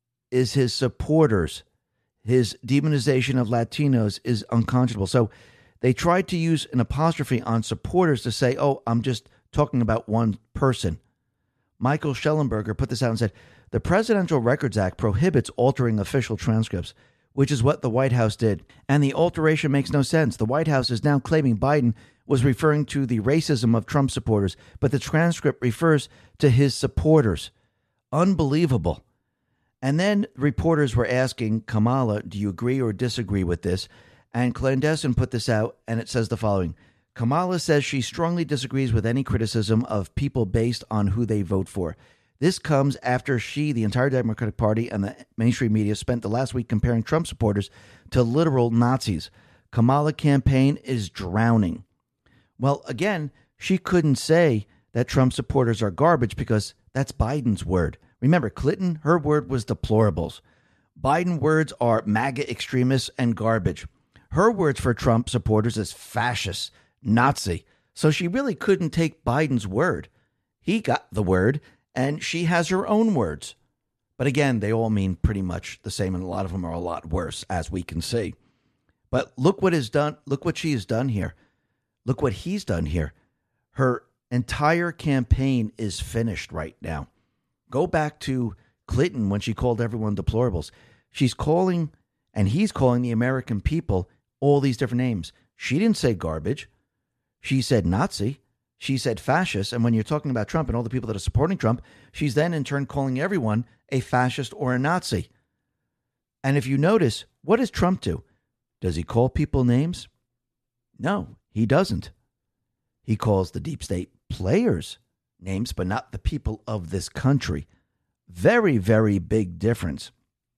is his supporters. His demonization of Latinos is unconscionable. So they tried to use an apostrophe on supporters to say, oh, I'm just talking about one person. Michael Schellenberger put this out and said, the Presidential Records Act prohibits altering official transcripts, which is what the White House did. And the alteration makes no sense. The White House is now claiming Biden was referring to the racism of Trump supporters, but the transcript refers to his supporters. Unbelievable. And then reporters were asking Kamala, do you agree or disagree with this? And Clandestine put this out, and it says the following. Kamala says she strongly disagrees with any criticism of people based on who they vote for. This comes after she, the entire Democratic Party, and the mainstream media spent the last week comparing Trump supporters to literal Nazis. Kamala campaign is drowning. Well, again, she couldn't say that Trump supporters are garbage because that's Biden's word. Remember, Clinton, her word was deplorables. Biden words are MAGA extremists and garbage. Her words for Trump supporters is fascist, Nazi. So she really couldn't take Biden's word. He got the word, and she has her own words. But again, they all mean pretty much the same, and a lot of them are a lot worse, as we can see. But look what is done. Look what she has done here. Look what he's done here. Her entire campaign is finished right now. Go back to Clinton when she called everyone deplorables. She's calling, and he's calling the American people all these different names. She didn't say garbage. She said Nazi. She said fascist. And when you're talking about Trump and all the people that are supporting Trump, she's then in turn calling everyone a fascist or a Nazi. And if you notice, what does Trump do? Does he call people names? No, he doesn't. He calls the deep state players names, but not the people of this country. Very, very big difference.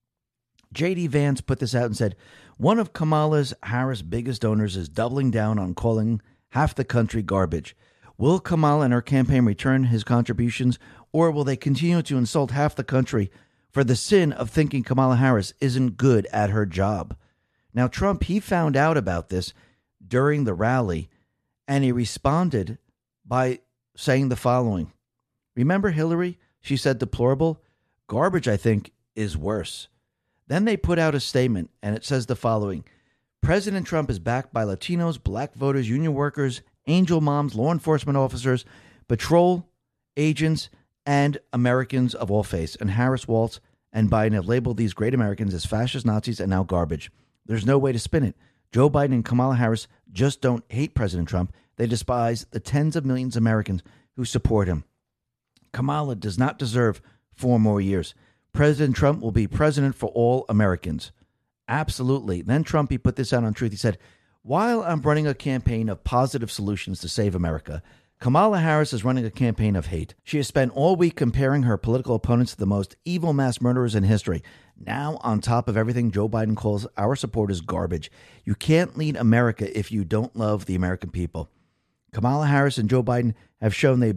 J D Vance put this out and said, one of Kamala Harris' biggest donors is doubling down on calling half the country garbage. Will Kamala and her campaign return his contributions, or will they continue to insult half the country for the sin of thinking Kamala Harris isn't good at her job? Now, Trump, he found out about this during the rally, and he responded by saying the following. Remember Hillary? She said deplorable. Garbage, I think, is worse. Then they put out a statement, and it says the following. President Trump is backed by Latinos, black voters, union workers, angel moms, law enforcement officers, patrol agents, and Americans of all faiths. And Harris, Waltz, and Biden have labeled these great Americans as fascist Nazis and now garbage. There's no way to spin it. Joe Biden and Kamala Harris just don't hate President Trump. They despise the tens of millions of Americans who support him. Kamala does not deserve four more years. President Trump will be president for all Americans. Absolutely. Then Trump, he put this out on Truth. He said, while I'm running a campaign of positive solutions to save America, Kamala Harris is running a campaign of hate. She has spent all week comparing her political opponents to the most evil mass murderers in history. Now, on top of everything, Joe Biden calls our supporters garbage. You can't lead America if you don't love the American people. Kamala Harris and Joe Biden have shown they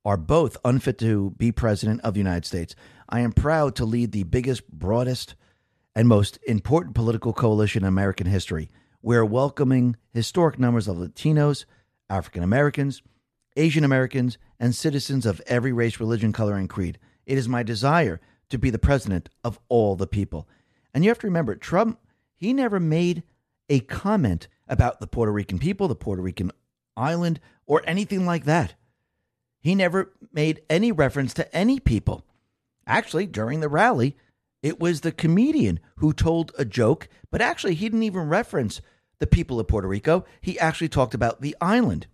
are both unfit to be president of the United States. I am proud to lead the biggest, broadest, and most important political coalition in American history. We're welcoming historic numbers of Latinos, African Americans, Asian Americans, and citizens of every race, religion, color, and creed. It is my desire to be the president of all the people. And you have to remember, Trump, he never made a comment about the Puerto Rican people, the Puerto Rican island, or anything like that. He never made any reference to any people. Actually, during the rally, it was the comedian who told a joke, but actually he didn't even reference the people of Puerto Rico. He actually talked about the island.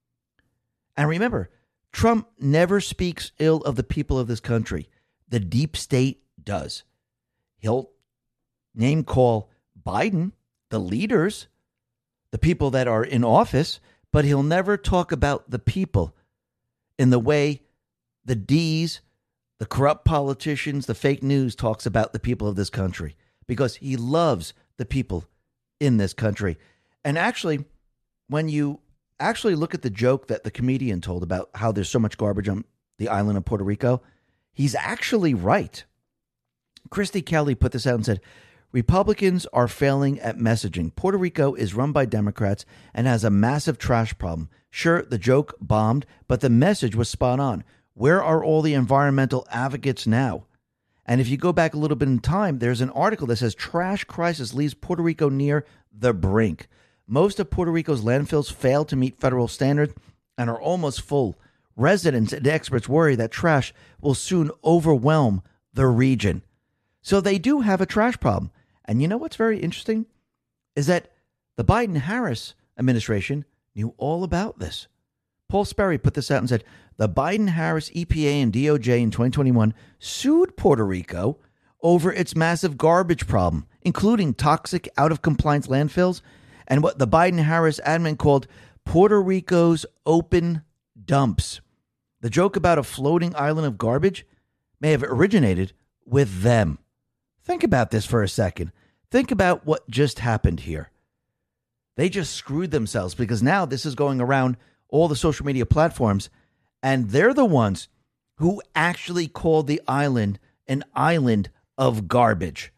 And remember, Trump never speaks ill of the people of this country. The deep state does. He'll name call Biden, the leaders, the people that are in office, but he'll never talk about the people in the way the D's, the corrupt politicians, the fake news talks about the people of this country, because he loves the people in this country. And actually, when you actually look at the joke that the comedian told about how there's so much garbage on the island of Puerto Rico, he's actually right. Christy Kelly put this out and said, Republicans are failing at messaging. Puerto Rico is run by Democrats and has a massive trash problem. Sure, the joke bombed, but the message was spot on. Where are all the environmental advocates now? And if you go back a little bit in time, there's an article that says trash crisis leaves Puerto Rico near the brink. Most of Puerto Rico's landfills fail to meet federal standards and are almost full. Residents and experts worry that trash will soon overwhelm the region. So they do have a trash problem. And you know what's very interesting is that the Biden-Harris administration knew all about this. Paul Sperry put this out and said, the Biden-Harris E P A and D O J in twenty twenty-one sued Puerto Rico over its massive garbage problem, including toxic, out-of-compliance landfills and what the Biden-Harris admin called Puerto Rico's open dumps. The joke about a floating island of garbage may have originated with them. Think about this for a second. Think about what just happened here. They just screwed themselves because now this is going around all the social media platforms, and they're the ones who actually called the island an island of garbage.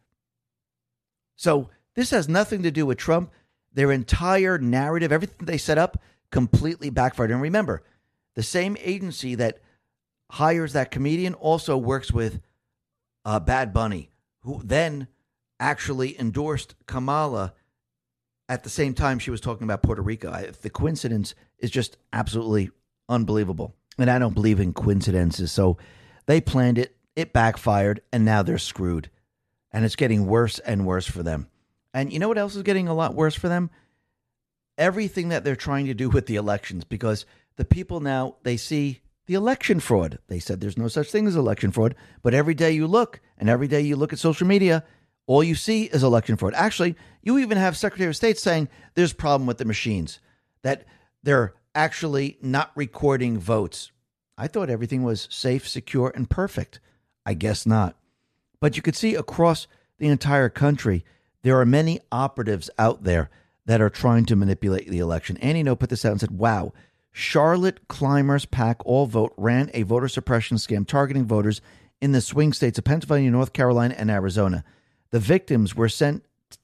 So this has nothing to do with Trump. Their entire narrative, everything they set up, completely backfired. And remember, the same agency that hires that comedian also works with uh, Bad Bunny, who then actually endorsed Kamala at the same time she was talking about Puerto Rico. I, the coincidence is just absolutely unbelievable. And I don't believe in coincidences. So they planned it, it backfired, and now they're screwed. And it's getting worse and worse for them. And you know what else is getting a lot worse for them? Everything that they're trying to do with the elections, because the people now, they see the election fraud. They said there's no such thing as election fraud, but every day you look, and every day you look at social media, all you see is election fraud. Actually, you even have Secretary of State saying there's a problem with the machines, that they're actually not recording votes. I thought everything was safe, secure, and perfect. I guess not. But you could see across the entire country, there are many operatives out there that are trying to manipulate the election. Annie No put this out and said, wow, Charlotte Climbers PAC All Vote ran a voter suppression scam targeting voters in the swing states of Pennsylvania, North Carolina, and Arizona. The victims were sent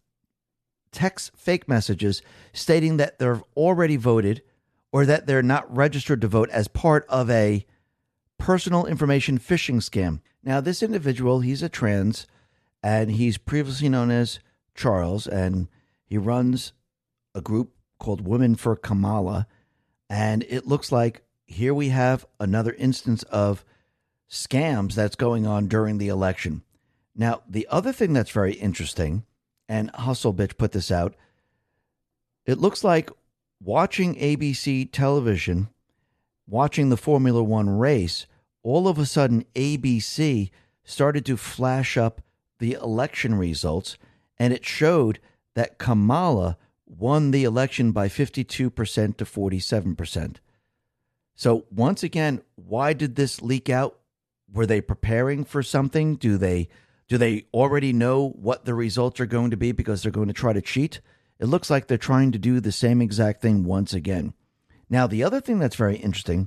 text fake messages stating that they've already voted or that they're not registered to vote as part of a personal information phishing scam. Now, this individual, he's a trans, and he's previously known as Charles, and he runs a group called Women for Kamala. And it looks like here we have another instance of scams that's going on during the election. Now, the other thing that's very interesting, and Hustle Bitch put this out, it looks like watching A B C television, watching the Formula One race, all of a sudden A B C started to flash up the election results, and it showed that Kamala won the election by fifty-two percent to forty-seven percent. So once again, why did this leak out? Were they preparing for something? Do they do they already know what the results are going to be because they're going to try to cheat? It looks like they're trying to do the same exact thing once again. Now, the other thing that's very interesting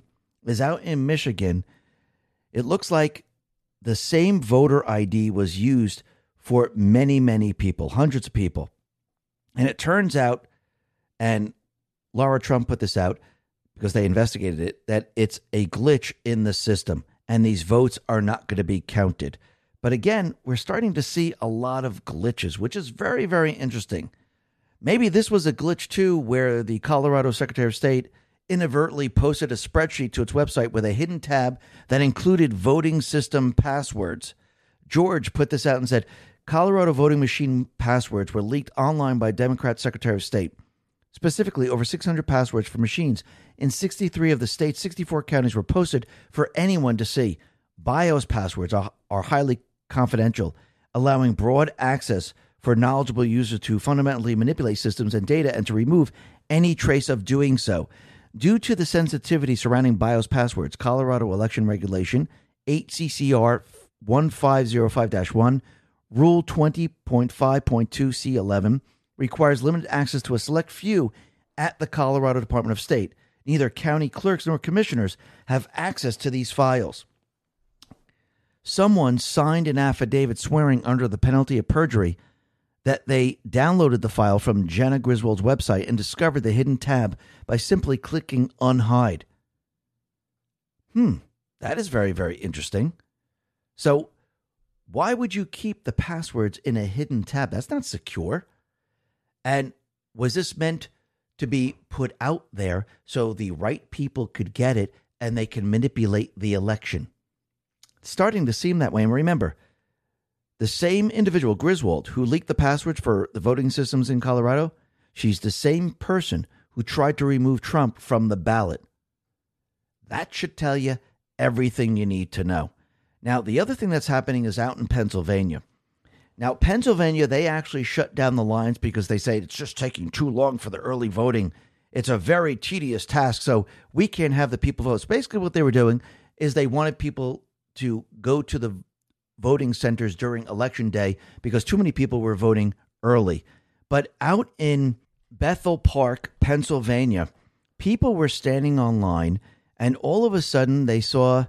is out in Michigan. It looks like the same voter I D was used for many, many people, hundreds of people. And it turns out, and Laura Trump put this out because they investigated it, that it's a glitch in the system and these votes are not going to be counted. But again, we're starting to see a lot of glitches, which is very, very interesting. Maybe this was a glitch too, where the Colorado Secretary of State inadvertently posted a spreadsheet to its website with a hidden tab that included voting system passwords. George put this out and said, Colorado voting machine passwords were leaked online by Democrat Secretary of State. Specifically, over six hundred passwords for machines in sixty-three of the state's sixty-four counties were posted for anyone to see. BIOS passwords are, are highly confidential, allowing broad access for knowledgeable users to fundamentally manipulate systems and data and to remove any trace of doing so. Due to the sensitivity surrounding BIOS passwords, Colorado Election Regulation eight C C R fifteen oh five dash one, Rule twenty point five point two C eleven, requires limited access to a select few at the Colorado Department of State. Neither county clerks nor commissioners have access to these files. Someone signed an affidavit swearing under the penalty of perjury that they downloaded the file from Jenna Griswold's website and discovered the hidden tab by simply clicking unhide. Hmm, that is very, very interesting. So why would you keep the passwords in a hidden tab? That's not secure. And was this meant to be put out there so the right people could get it and they can manipulate the election? It's starting to seem that way. And remember, the same individual, Griswold, who leaked the passwords for the voting systems in Colorado, she's the same person who tried to remove Trump from the ballot. That should tell you everything you need to know. Now, the other thing that's happening is out in Pennsylvania. Now, Pennsylvania, they actually shut down the lines because they say it's just taking too long for the early voting. It's a very tedious task, so we can't have the people vote. So basically what they were doing is they wanted people to go to the voting centers during election day because too many people were voting early. But out in Bethel Park, Pennsylvania, people were standing online, and all of a sudden they saw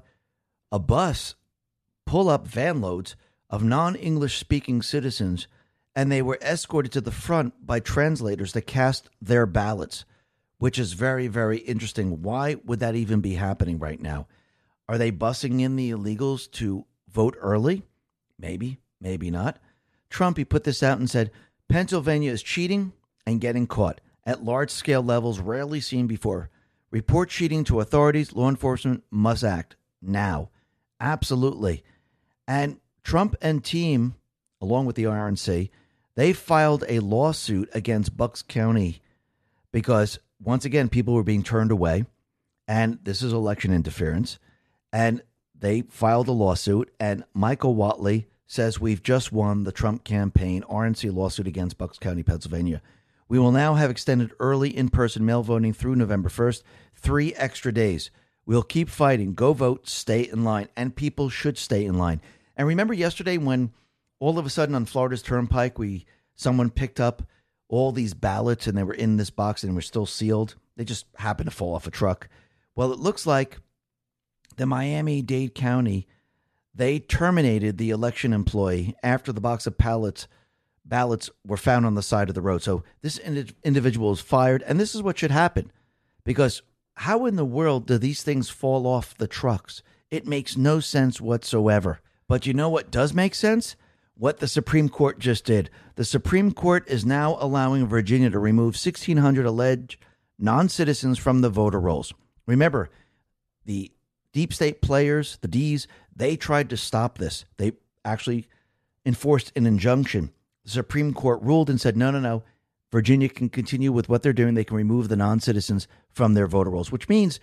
a bus pull up van loads of non-English speaking citizens, and they were escorted to the front by translators to cast their ballots, which is very, very interesting. Why would that even be happening right now? Are they busing in the illegals to vote early? Maybe, maybe not. Trump, he put this out and said, Pennsylvania is cheating and getting caught at large-scale levels rarely seen before. Report cheating to authorities. Law enforcement must act now. Absolutely. And Trump and team, along with the R N C, they filed a lawsuit against Bucks County because, once again, people were being turned away, and this is election interference. And they filed a lawsuit, and Michael Whatley says, we've just won the Trump campaign R N C lawsuit against Bucks County, Pennsylvania. We will now have extended early in-person mail voting through November first, three extra days. We'll keep fighting. Go vote, stay in line, and people should stay in line. And remember yesterday when all of a sudden on Florida's Turnpike, we someone picked up all these ballots and they were in this box and were still sealed? They just happened to fall off a truck. Well, it looks like the Miami-Dade County, they terminated the election employee after the box of ballots ballots were found on the side of the road. So this ind- individual is fired, and this is what should happen. Because how in the world do these things fall off the trucks? It makes no sense whatsoever. But you know what does make sense? What the Supreme Court just did. The Supreme Court is now allowing Virginia to remove sixteen hundred alleged non-citizens from the voter rolls. Remember, the deep state players, the D's, they tried to stop this. They actually enforced an injunction. The Supreme Court ruled and said, no, no, no. Virginia can continue with what they're doing. They can remove the non-citizens from their voter rolls, which means,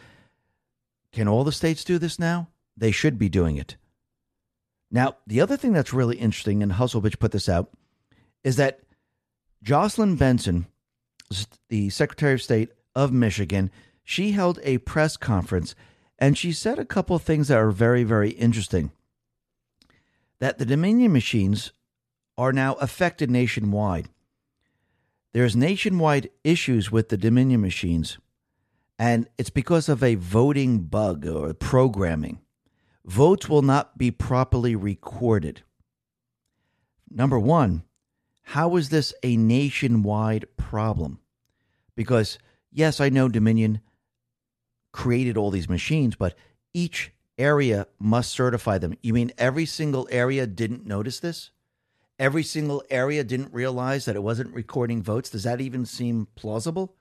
can all the states do this now? They should be doing it. Now, the other thing that's really interesting, and Hustlebitch put this out, is that Jocelyn Benson, the Secretary of State of Michigan, she held a press conference, and she said a couple of things that are very, very interesting. That the Dominion machines are now affected nationwide. There's nationwide issues with the Dominion machines, And it's because of a voting bug or programming. Votes will not be properly recorded. Number one, how is this a nationwide problem? Because, yes, I know Dominion created all these machines, but each area must certify them. You mean every single area didn't notice this? Every single area didn't realize that it wasn't recording votes? Does that even seem plausible?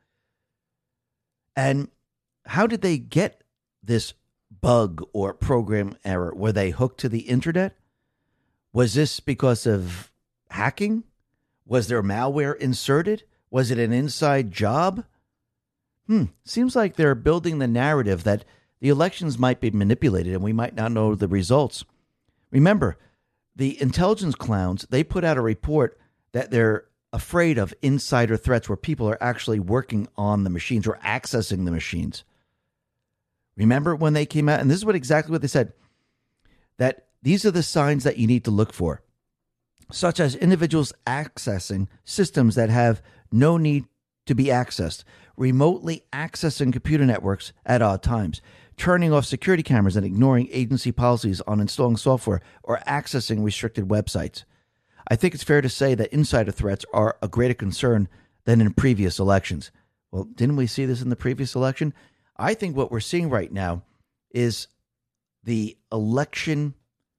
And how did they get this bug or program error? Were they hooked to the internet? Was this because of hacking? Was there malware inserted? Was it an inside job? Hmm, seems like they're building the narrative that the elections might be manipulated and we might not know the results. Remember, the intelligence clowns, they put out a report that they're afraid of insider threats where people are actually working on the machines or accessing the machines. Remember when they came out, and this is what exactly what they said, that these are the signs that you need to look for, such as individuals accessing systems that have no need to be accessed, remotely accessing computer networks at odd times, turning off security cameras and ignoring agency policies on installing software or accessing restricted websites. I think it's fair to say that insider threats are a greater concern than in previous elections. Well, didn't we see this in the previous election? I think what we're seeing right now is the election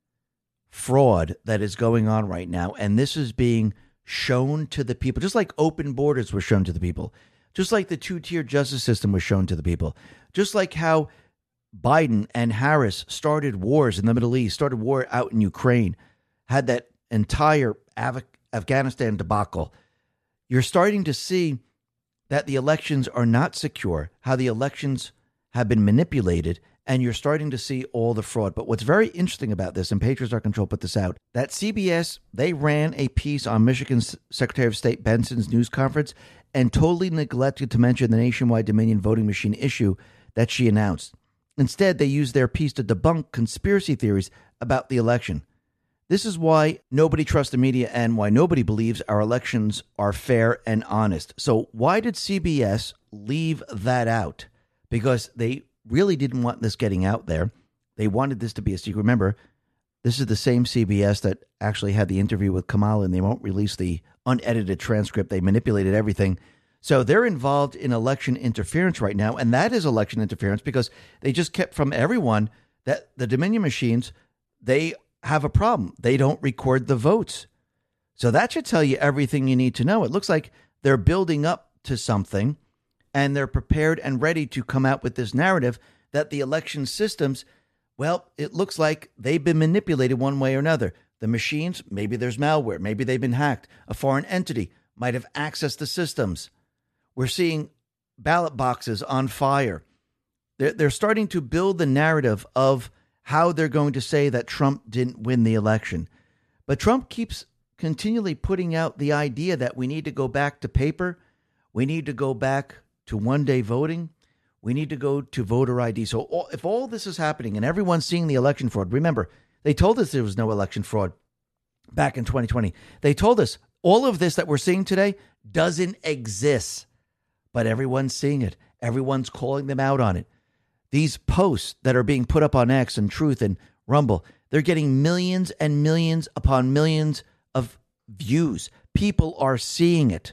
fraud that is going on right now, and this is being shown to the people, just like open borders were shown to the people, just like the two-tier justice system was shown to the people, just like how Biden and Harris started wars in the Middle East, started war out in Ukraine, had that entire Af- Afghanistan debacle. You're starting to see that the elections are not secure, how the elections have been manipulated, and you're starting to see all the fraud. But what's very interesting about this, and Patriots Are Control put this out, that C B S, they ran a piece on Michigan's Secretary of State Benson's news conference and totally neglected to mention the nationwide Dominion voting machine issue that she announced. Instead, they used their piece to debunk conspiracy theories about the election. This is why nobody trusts the media and why nobody believes our elections are fair and honest. So why did C B S leave that out? Because they really didn't want this getting out there. They wanted this to be a secret. Remember, this is the same C B S that actually had the interview with Kamala, and they won't release the unedited transcript. They manipulated everything. So they're involved in election interference right now, and that is election interference because they just kept from everyone that the Dominion machines, they have a problem. They don't record the votes. So that should tell you everything you need to know. It looks like they're building up to something, and they're prepared and ready to come out with this narrative that the election systems, well, it looks like they've been manipulated one way or another. The machines, maybe there's malware, maybe they've been hacked. A foreign entity might have accessed the systems. We're seeing ballot boxes on fire. They're, they're starting to build the narrative of how they're going to say that Trump didn't win the election. But Trump keeps continually putting out the idea that we need to go back to paper. We need to go back to one-day voting. We need to go to voter I D. So all, if all this is happening and everyone's seeing the election fraud, remember, they told us there was no election fraud back in twenty twenty. They told us all of this that we're seeing today doesn't exist. But everyone's seeing it. Everyone's calling them out on it. These posts that are being put up on X and Truth and Rumble, they're getting millions and millions upon millions of views. People are seeing it.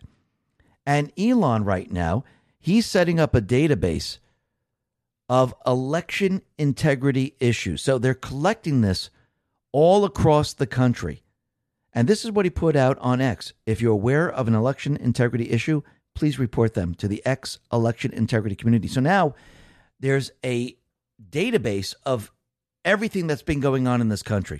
And Elon right now, he's setting up a database of election integrity issues. So they're collecting this all across the country. And this is what he put out on X. If you're aware of an election integrity issue, please report them to the X election integrity community. So now there's a database of everything that's been going on in this country.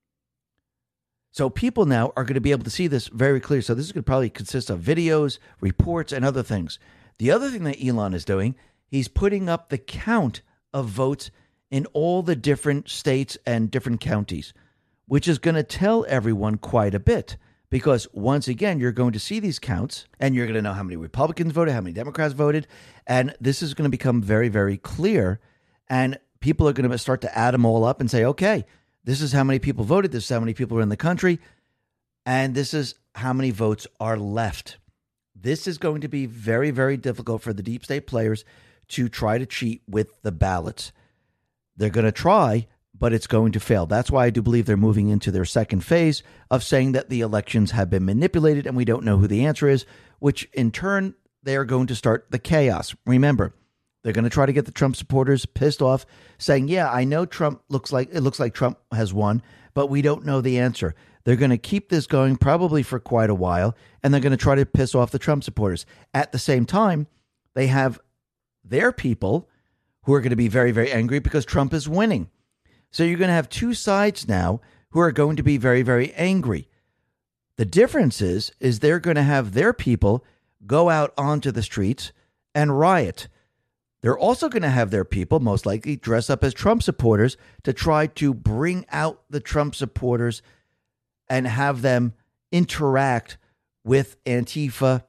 So people now are going to be able to see this very clear. So this is going to probably consist of videos, reports, and other things. The other thing that Elon is doing, he's putting up the count of votes in all the different states and different counties, which is going to tell everyone quite a bit. Because once again, you're going to see these counts and you're going to know how many Republicans voted, how many Democrats voted. And this is going to become very, very clear. And people are going to start to add them all up and say, okay, this is how many people voted. This is how many people are in the country. And this is how many votes are left. This is going to be very, very difficult for the deep state players to try to cheat with the ballots. They're going to try, but it's going to fail. That's why I do believe they're moving into their second phase of saying that the elections have been manipulated and we don't know who the answer is, which in turn, they're going to start the chaos. Remember, they're going to try to get the Trump supporters pissed off, saying, yeah, I know Trump looks like, it looks like Trump has won, but we don't know the answer. They're going to keep this going probably for quite a while, and they're going to try to piss off the Trump supporters. At the same time, they have their people who are going to be very, very angry because Trump is winning. So you're going to have two sides now who are going to be very, very angry. The difference is, is they're going to have their people go out onto the streets and riot. They're also going to have their people, most likely, dress up as Trump supporters to try to bring out the Trump supporters and have them interact with Antifa,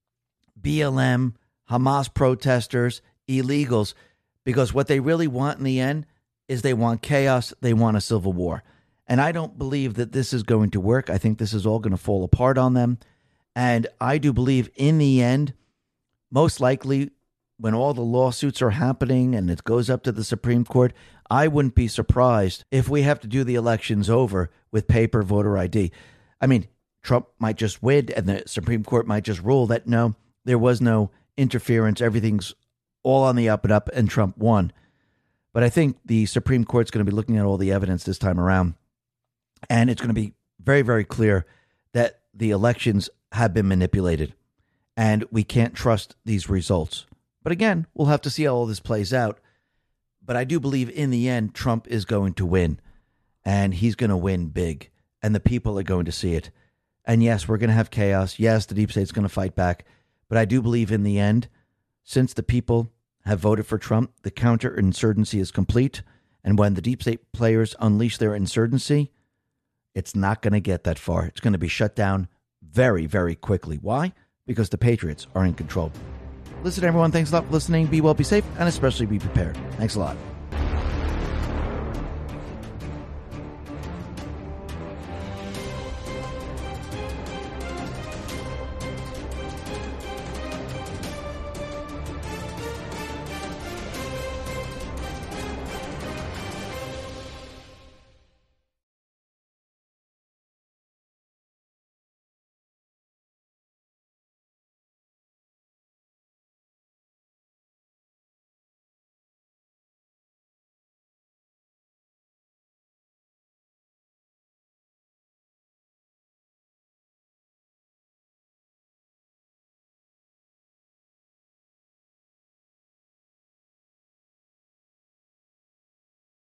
B L M, Hamas protesters, illegals, because what they really want in the end is they want chaos, they want a civil war. And I don't believe that this is going to work. I think this is all going to fall apart on them. And I do believe in the end, most likely, when all the lawsuits are happening and it goes up to the Supreme Court, I wouldn't be surprised if we have to do the elections over with paper voter I D. I mean, Trump might just win and the Supreme Court might just rule that, no, there was no interference. Everything's all on the up and up and Trump won. But I think the Supreme Court's going to be looking at all the evidence this time around. And it's going to be very, very clear that the elections have been manipulated and we can't trust these results. But again, we'll have to see how all this plays out. But I do believe in the end, Trump is going to win and he's going to win big and the people are going to see it. And yes, we're going to have chaos. Yes, the deep state's going to fight back. But I do believe in the end, since the people have voted for Trump, the counterinsurgency is complete. And when the deep state players unleash their insurgency, it's not going to get that far. It's going to be shut down very, very quickly. Why? Because the Patriots are in control. Listen, everyone, thanks a lot for listening. Be well, be safe, and especially be prepared. Thanks a lot.